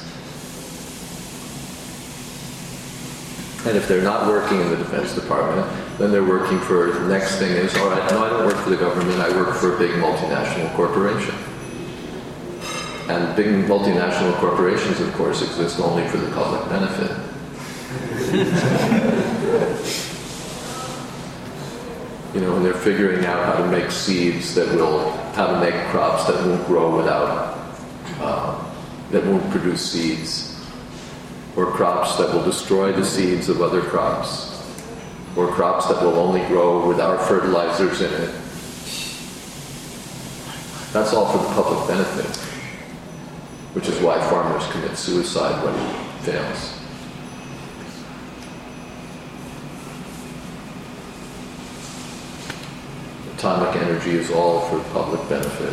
And if they're not working in the Defense Department, then they're working for, the next thing is, all right, no, I don't work for the government, I work for a big multinational corporation. And big multinational corporations, of course, exist only for the public benefit. You know, and they're figuring out how to make seeds that will, how to make crops that won't grow without, uh, that won't produce seeds, or crops that will destroy the seeds of other crops, or crops that will only grow without fertilizers in it. That's all for the public benefit, which is why farmers commit suicide when it fails. Atomic energy is all for public benefit.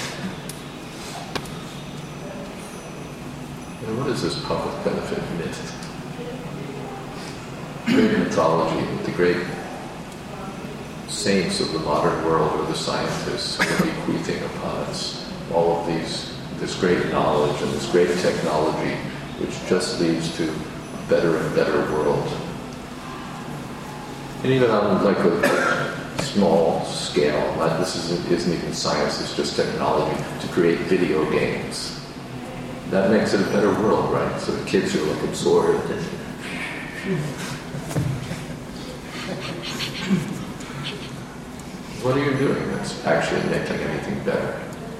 And what is this public benefit myth? Great mythology, the great saints of the modern world or the scientists who are bequeathing upon us all of these, this great knowledge and this great technology, which just leads to a better and better world. And even on like a small scale, not, this isn't, isn't even science, it's just technology, to create video games. That makes it a better world, right? So the kids are like absorbed. What are you doing that's actually making anything better?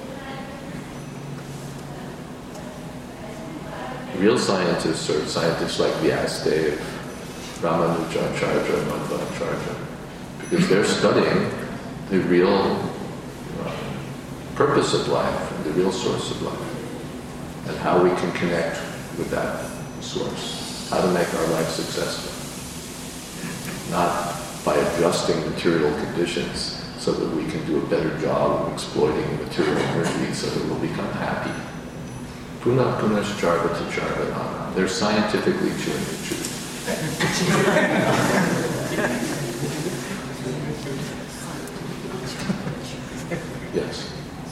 Real scientists are scientists like Vyasadeva, Ramanujacharya, Madhvacharya, because they're studying the real uh, purpose of life, and the real source of life, and how we can connect with that source, how to make our life successful. Not by adjusting material conditions so that we can do a better job of exploiting material energy so that we'll become happy. Puna punash charvata charvanana. They're scientifically chewing the truth. Yes.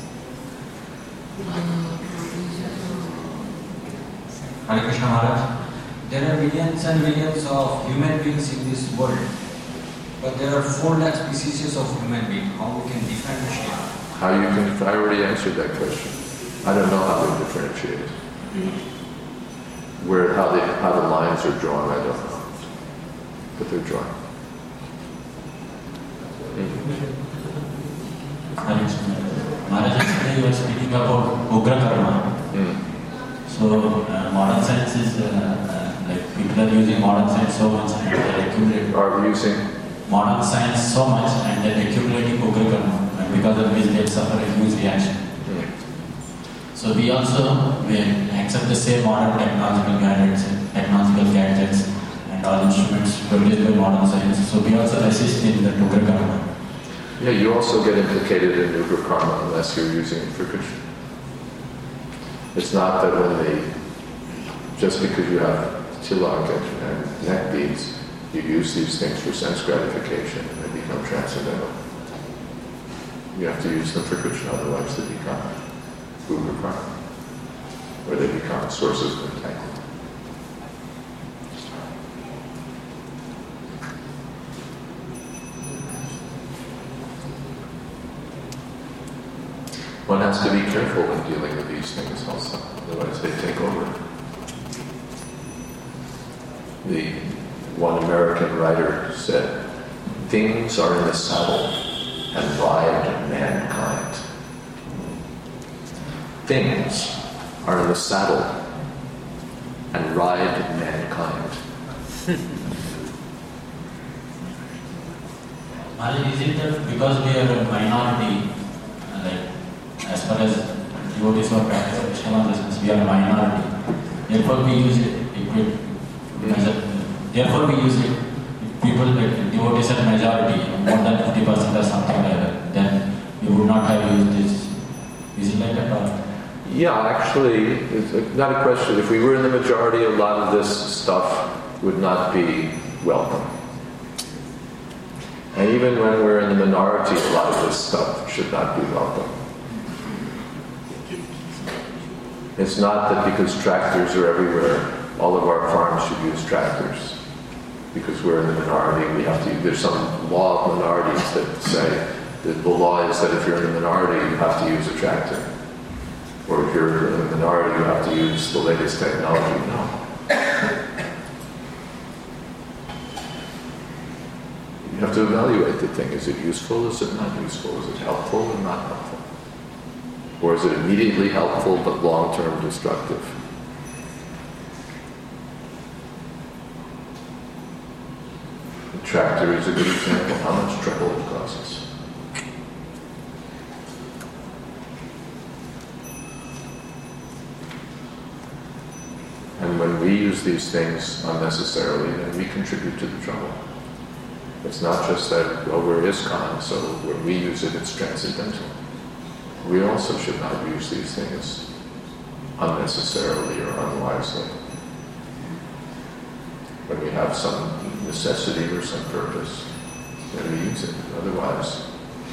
Hare Krishna Maharaj. There are millions and millions of human beings in this world, but there are four lakh species of human beings. How we can differentiate? How you can? I already answered that question. I don't know how they differentiate. Where how they how the lines are drawn, I don't know, but they're drawn. Mm-hmm. Maharaj, yesterday you were speaking about Ugra Karma. Mm. So uh, modern science is uh, uh, like people are using modern science so much and they're accumulating. Are using modern science so much and they're accumulating Ugra Karma, and because of which they suffer a huge reaction. Mm. So we also we accept the same modern technological gadgets, technological gadgets, and all instruments produced by modern science. So we also assist in the Ugra Karma. Yeah, you also get implicated in Ugra Karma unless you're using it for Krishna. It's not that when they, just because you have tilak and neck beads, you use these things for sense gratification and they become transcendental. You have to use them for Krishna, otherwise they become Ugra Karma, or they become sources of entanglement. One has to be careful when dealing with these things also, otherwise they take over. The one American writer said, "Things are in the saddle and ride mankind." Things are in the saddle and ride mankind. Maharaj, is it that because we are a minority, uh, like as far as devotees or practice of Krishna consciousness, we are a minority. Therefore, we use it. If we, mm-hmm. Therefore, we use it. If people like devotees are majority, more than fifty percent or something like that, then we would not have used this. Is it like that or? Yeah, actually, it's not a question. If we were in the majority, a lot of this stuff would not be welcome. And even when we're in the minority, a lot of this stuff should not be welcome. It's not that because tractors are everywhere, all of our farms should use tractors. Because we're in the minority, we have to. There's some law of minorities that say that the law is that if you're in the minority, you have to use a tractor. Or if you're in the minority, you have to use the latest technology. No. You have to evaluate the thing. Is it useful? Is it not useful? Is it helpful or not helpful? Or is it immediately helpful but long-term destructive? The tractor is a good example. How much trouble it causes. And when we use these things unnecessarily, then we contribute to the trouble. It's not just that, well, we're ISKCON, so when we use it, it's transcendental. We also should not use these things unnecessarily or unwisely. When we have some necessity or some purpose, then we use it. Otherwise,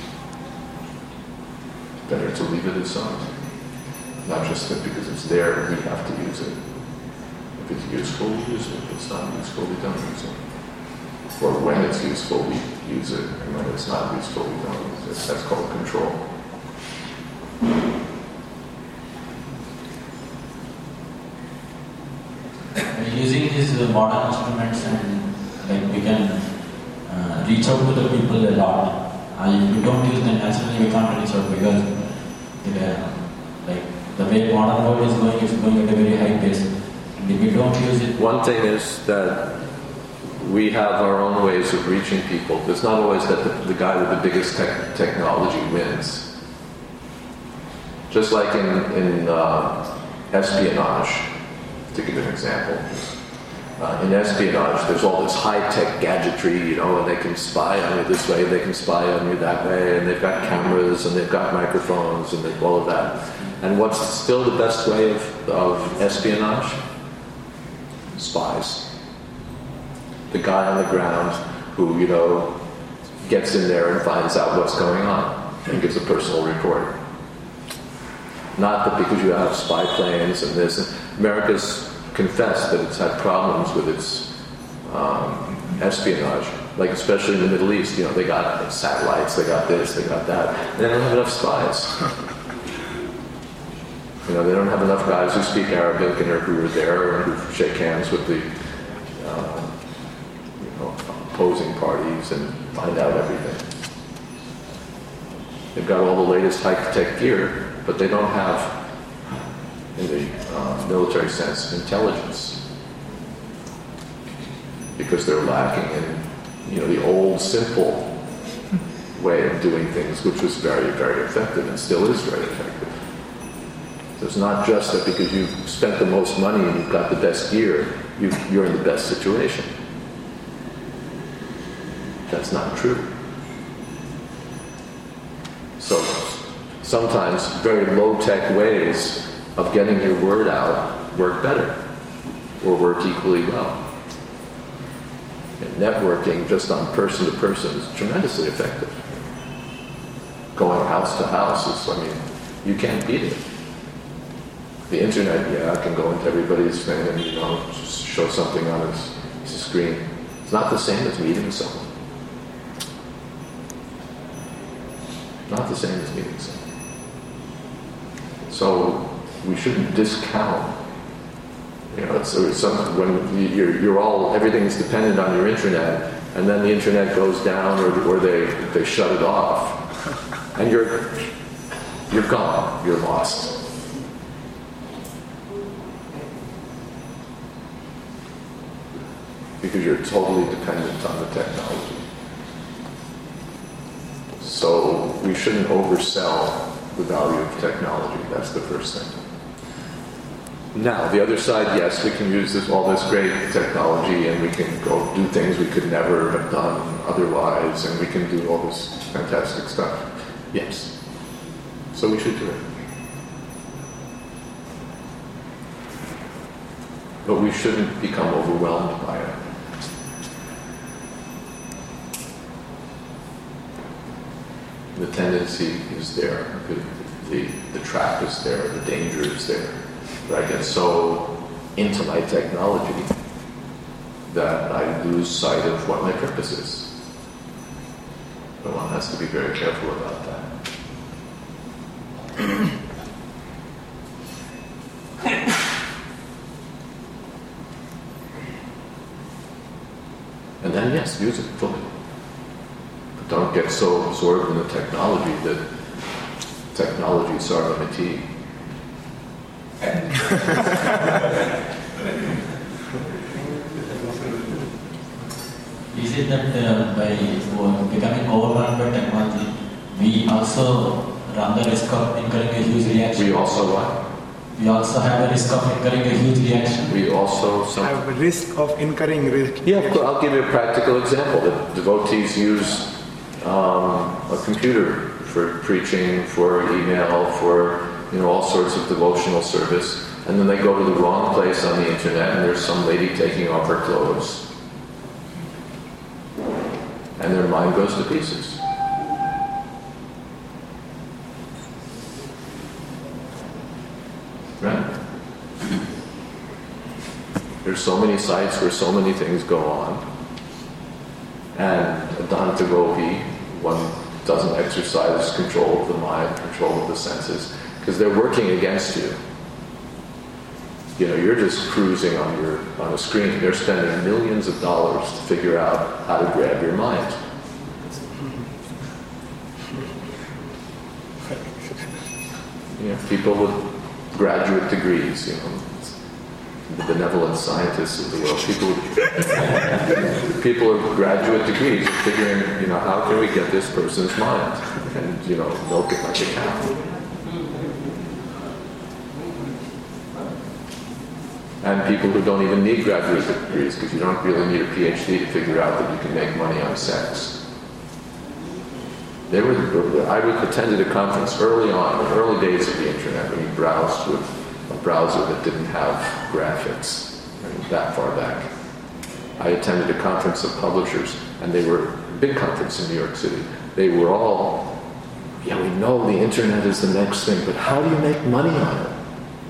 better to leave it aside. Not just that because it's there, we have to use it. If it's useful, we use it. If it's not useful, we don't use it. Or when it's useful, we use it. And when it's not useful, we don't use it. That's called control. Using these uh, modern instruments and like we can uh, reach out to the people a lot. Uh, if we don't use them naturally, we can't reach out because uh, like the way modern world is going, it's going at a very high pace. And if we don't use it, one thing is that we have our own ways of reaching people. It's not always that the, the guy with the biggest tech, technology wins. Just like in, in uh, espionage, to give an example. Uh, in espionage, there's all this high-tech gadgetry, you know, and they can spy on you this way, they can spy on you that way, and they've got cameras, and they've got microphones, and they've all of that. And what's still the best way of, of espionage? Spies. The guy on the ground who, you know, gets in there and finds out what's going on and gives a personal report. Not that because you have spy planes and this. America's confessed that it's had problems with its um, espionage, like especially in the Middle East. You know, they got satellites, they got this, they got that. And they don't have enough spies. You know, they don't have enough guys who speak Arabic and who are there and who shake hands with the uh, you know, opposing parties and find out everything. They've got all the latest high-tech gear, but they don't have, in the uh, military sense, intelligence. Because they're lacking in, you know, the old, simple way of doing things, which was very, very effective and still is very effective. So it's not just that because you've spent the most money and you've got the best gear, you, you're in the best situation. That's not true. So sometimes very low-tech ways of getting your word out work better or work equally well. And networking just on person to person is tremendously effective. Going house to house is, I mean, you can't beat it. The internet, yeah, I can go into everybody's thing and, you know, just show something on its, its screen. It's not the same as meeting someone. Not the same as meeting someone. So we shouldn't discount You know, it's, it's something when you're, you're all, everything's dependent on your internet, and then the internet goes down, or, or they, they shut it off, and you're, you're gone, you're lost. Because you're totally dependent on the technology. So we shouldn't oversell the value of technology. That's the first thing. Now, the other side, yes, we can use this, all this great technology, and we can go do things we could never have done otherwise, and we can do all this fantastic stuff. Yes. So we should do it. But we shouldn't become overwhelmed by it. The tendency is there, the, the, the trap is there, the danger is there. But I get so into my technology that I lose sight of what my purpose is. But one has to be very careful about that. And then, yes, use it fully. Don't get so absorbed in the technology that technology is our limit. Is it that uh, by becoming overwhelmed by technology, we also run the risk of incurring a huge reaction? We also what? We also have a risk of incurring a huge reaction. We also some, have a risk of incurring risk. Yeah, of course. I'll give you a practical example. The devotees use um, a computer for preaching, for email, for you know all sorts of devotional service, and then they go to the wrong place on the internet, and there's some lady taking off her clothes, and their mind goes to pieces. Right? There's so many sites where so many things go on, and Adanta Gopi, one doesn't exercise control of the mind, control of the senses, because they're working against you. You know, you're just cruising on your on a screen. They're spending millions of dollars to figure out how to grab your mind. You know, people with graduate degrees, you know, the benevolent scientists of the world, people people with graduate degrees are figuring, you know, how can we get this person's mind and, you know, milk it like a cow. And people who don't even need graduate degrees, because you don't really need a P H D to figure out that you can make money on sex. They were, I attended a conference early on, in the early days of the internet, when you browsed with a browser that didn't have graphics, right, that far back. I attended a conference of publishers, and they were, a big conference in New York City. They were all, yeah, we know the internet is the next thing, but how do you make money on it?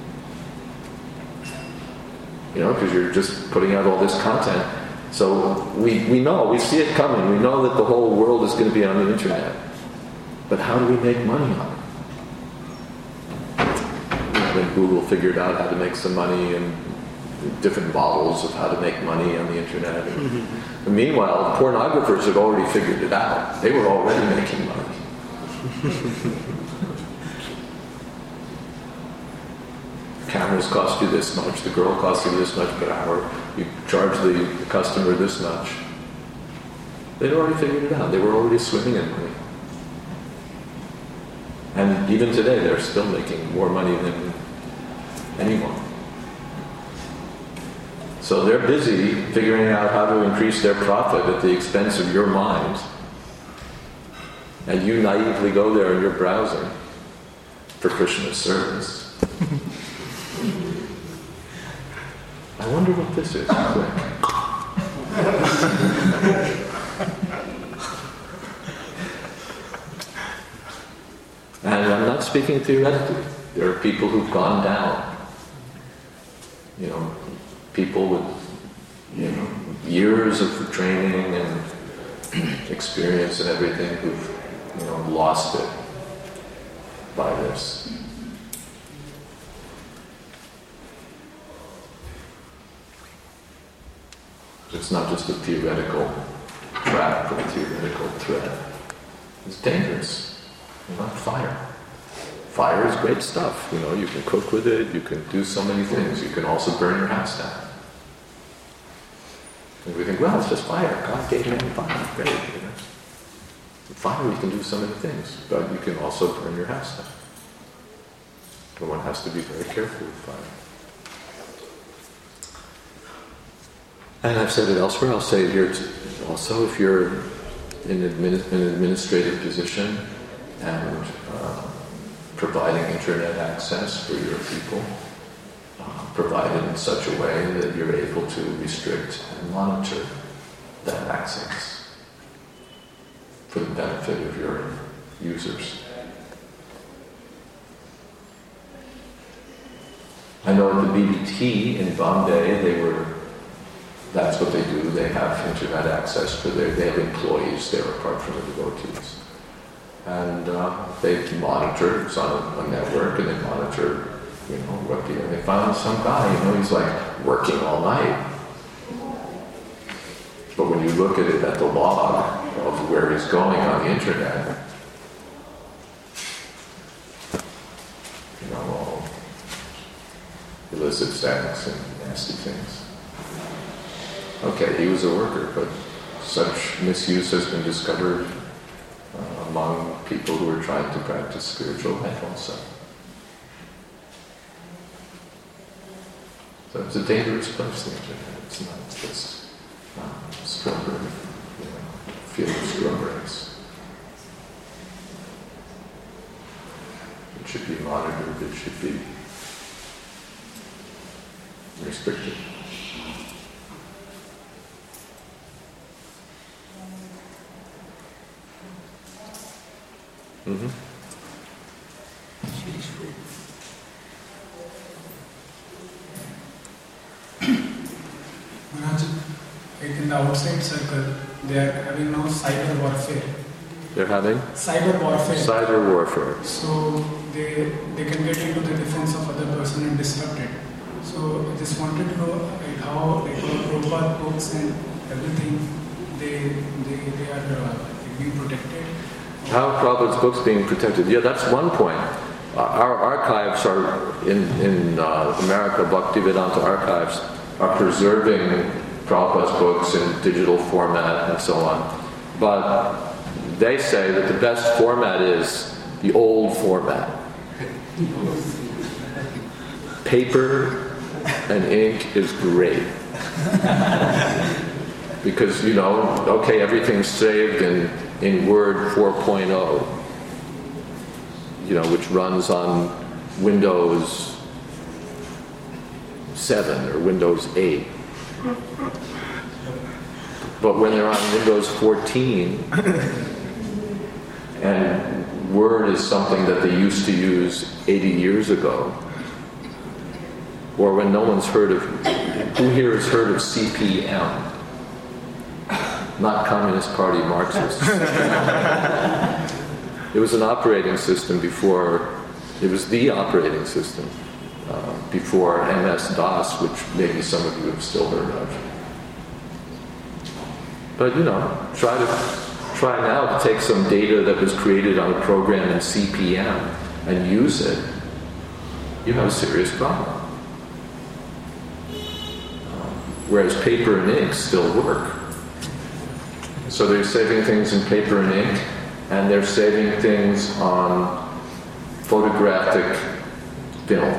You know, because you're just putting out all this content. So we, we know, we see it coming. We know that the whole world is going to be on the internet. But how do we make money on it? You know, then Google figured out how to make some money and different models of how to make money on the internet. And, mm-hmm. and meanwhile, the pornographers had already figured it out. They were already making money. Cameras cost you this much, the girl costs you this much per hour, you charge the customer this much. They'd already figured it out. They were already swimming in money. And even today, they're still making more money than anyone. So they're busy figuring out how to increase their profit at the expense of your mind. And you naively go there and you're browsing for Krishna's service. I wonder what this is. And I'm not speaking theoretically. There are people who've gone down. You know, people with, you know, years of training and experience and everything who've, you know, lost it by this. It's not just a theoretical trap or a theoretical threat. It's dangerous. Not fire. Fire is great stuff. You know, you can cook with it, you can do so many things. You can also burn your house down. And we think, well, it's just fire. God gave man fire. Great. You know? With fire, you can do so many things, but you can also burn your house down. And one has to be very careful with fire. And I've said it elsewhere, I'll say it here also. If you're in admin, an administrative position and uh, providing internet access for your people, uh, provide it in such a way that you're able to restrict and monitor that access for the benefit of your users. I know at the B B T in Bombay, they were, that's what they do, they have internet access for their, they have employees there apart from the devotees. And uh, they monitor, it's on a, a network, and they monitor, you know, what the, and they found some guy, you know, he's like working all night. But when you look at it at the log of where he's going on the internet, you know, all illicit sex and nasty things. Okay, he was a worker, but such misuse has been discovered uh, among people who are trying to practice spiritual life also. So it's a dangerous place, the internet. It's not just um, strawberry, you know, field of strawberries. It should be monitored, it should be restricted. Mm-hmm. Maharaj, like in the outside circle, they are having now cyber warfare. They're having? Cyber warfare. Cyber warfare. So they they can get into the defense of other person and disrupt it. So I just wanted to know like how like Prabhupada books and everything, they they they are uh, being protected. How are Prabhupada's books being protected? Yeah, that's one point. Uh, our archives are, in, in uh, America, Bhaktivedanta archives, are preserving Prabhupada's books in digital format and so on. But they say that the best format is the old format. Paper and ink is great. Because, you know, okay, everything's saved in in Word four point oh, you know, which runs on Windows seven or Windows eight. But when they're on Windows fourteen, and Word is something that they used to use eighty years ago, or when no one's heard of, who here has heard of C P M? Not Communist Party Marxists. It was an operating system before, it was the operating system uh, before M S DOS, which maybe some of you have still heard of. But you know, try to try now to take some data that was created on a program in C P M and use it. You have a serious problem. Whereas paper and ink still work. So they're saving things in paper and ink, and they're saving things on photographic film,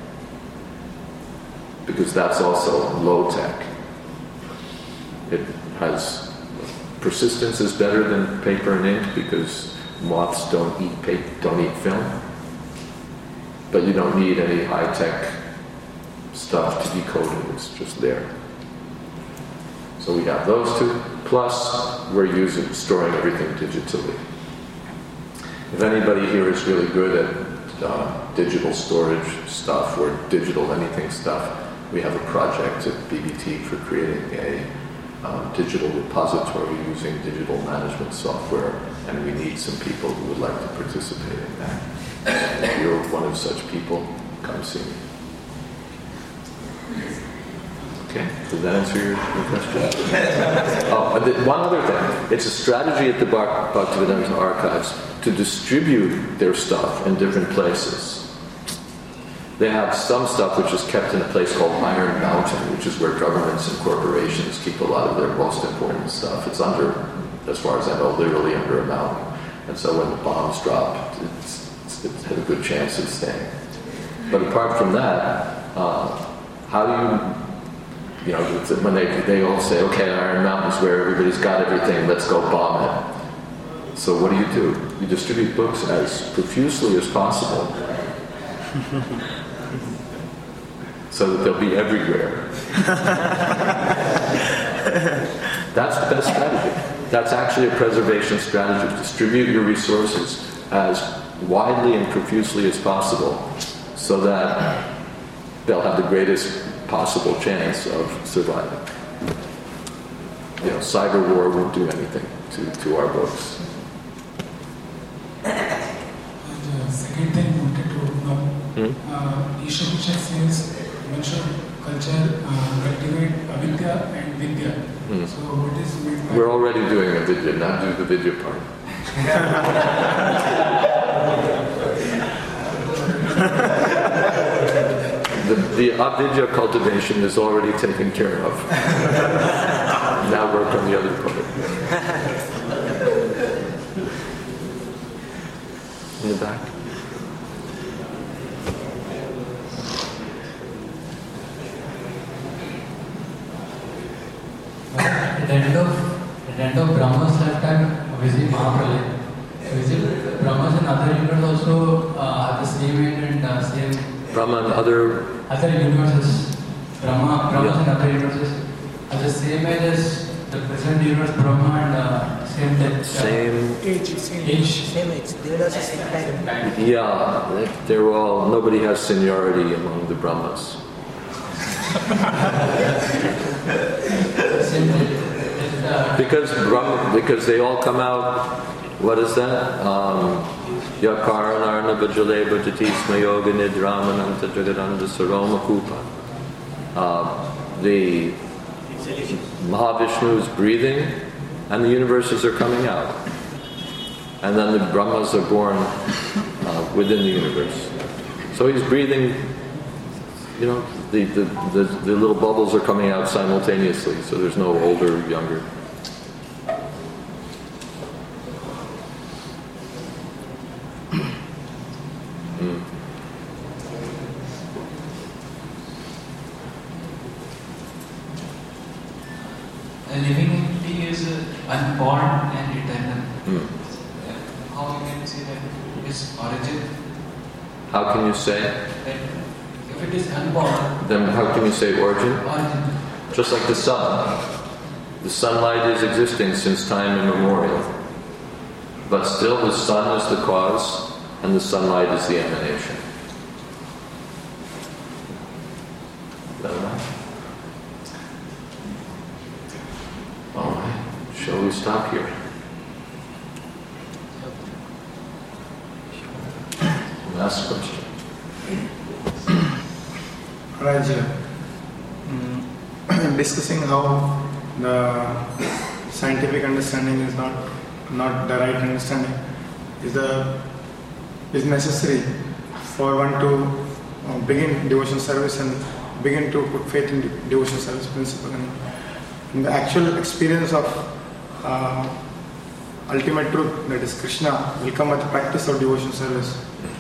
because that's also low tech. It has persistence is better than paper and ink because moths don't eat paper, don't eat film, but you don't need any high tech stuff to decode it. It's just there. So we have those two. Plus, we're using, storing everything digitally. If anybody here is really good at uh, digital storage stuff or digital anything stuff, we have a project at B B T for creating a um, digital repository using digital management software, and we need some people who would like to participate in that. If you're one of such people, come see me. Okay, does that answer your, your question? Oh, and the, one other thing. It's a strategy at the Bhak- Bhaktivedanta Archives to distribute their stuff in different places. They have some stuff which is kept in a place called Iron Mountain, which is where governments and corporations keep a lot of their most important stuff. It's under, as far as I know, literally under a mountain. And so when the bombs drop, it's, it's, it has a good chance of staying. But apart from that, uh, how do you, you know, it's, when they, they all say, okay, Iron Mountain's where everybody's got everything, let's go bomb it. So what do you do? You distribute books as profusely as possible so that they'll be everywhere. That's the best strategy. That's actually a preservation strategy. Distribute your resources as widely and profusely as possible so that they'll have the greatest possible chance of surviving. You know, cyber war won't do anything to, to our books. The second thing I wanted to know, Hmm? uh, Isha Bhushan says one should culture uh, cultivate avidya and vidya. Hmm. So what is meant by... We're already doing a vidya, now do the vidya part. the, the avidya cultivation is already taken care of. Now work on the other part. In the back. At the end of, at the end of Brahma's lifetime, visit Mahapralaya. Visit Brahma's and other universes also uh, have the same end and uh, same. Brahma and other. Other universes. Brahma, Brahma's Yeah. and other universes have the same age as the present universe, Brahma, and uh, same death. Same. Age, same Age. Same age. They will also same time. Yeah, they- they're all, nobody has seniority among the Brahmas. Same death. Uh, Because Brahma, because they all come out, what is that? Um, Yakaranarna Bajale Bhajatisma Yoga Nidramananta Jagadanda Saroma Kupa. Uh, the Mahavishnu is breathing and the universes are coming out. And then the Brahmas are born uh, within the universe. So he's breathing, you know, the, the, the, the little bubbles are coming out simultaneously, so there's no older or younger. Mm. A living entity is uh, unborn and eternal. Mm. How you can say that its origin? How can you say? That if it is unborn, Then how can you say origin? origin. Just like the sun. The sunlight is existing since time immemorial. But still the sun is the cause and the sunlight is the emanation. Is that enough? All right. Shall we stop here? Last question. Raja, mm, discussing how the scientific understanding is not not the right understanding is the is necessary for one to uh, begin devotion service and begin to put faith in de- devotion service principle and in the actual experience of uh, ultimate truth, that is Krishna, will come with the practice of devotion service.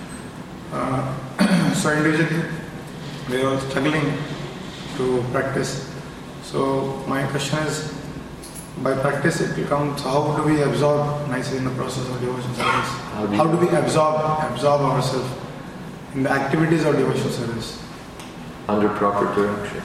Uh, so individually they are struggling to practice. So my question is, by practice it becomes, how do we absorb nicely in the process of devotion service? How do, you, How do we absorb absorb ourselves in the activities of devotion service? under proper direction.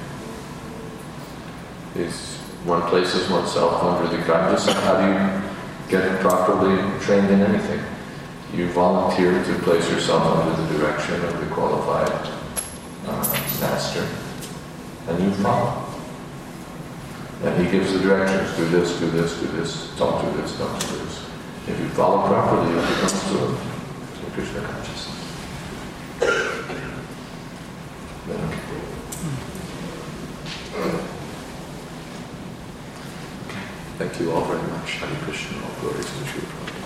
Is one places oneself under the guidance of how do you get properly trained in anything? You volunteer to place yourself under the direction of the qualified uh, master, and you follow. And he gives the directions, do this, do this, do this, don't do this, don't do this. If you follow properly, you become absorbed in Krishna consciousness. Yeah. Thank you all very much. Hare Krishna. All glory to the Srila Prabhupada.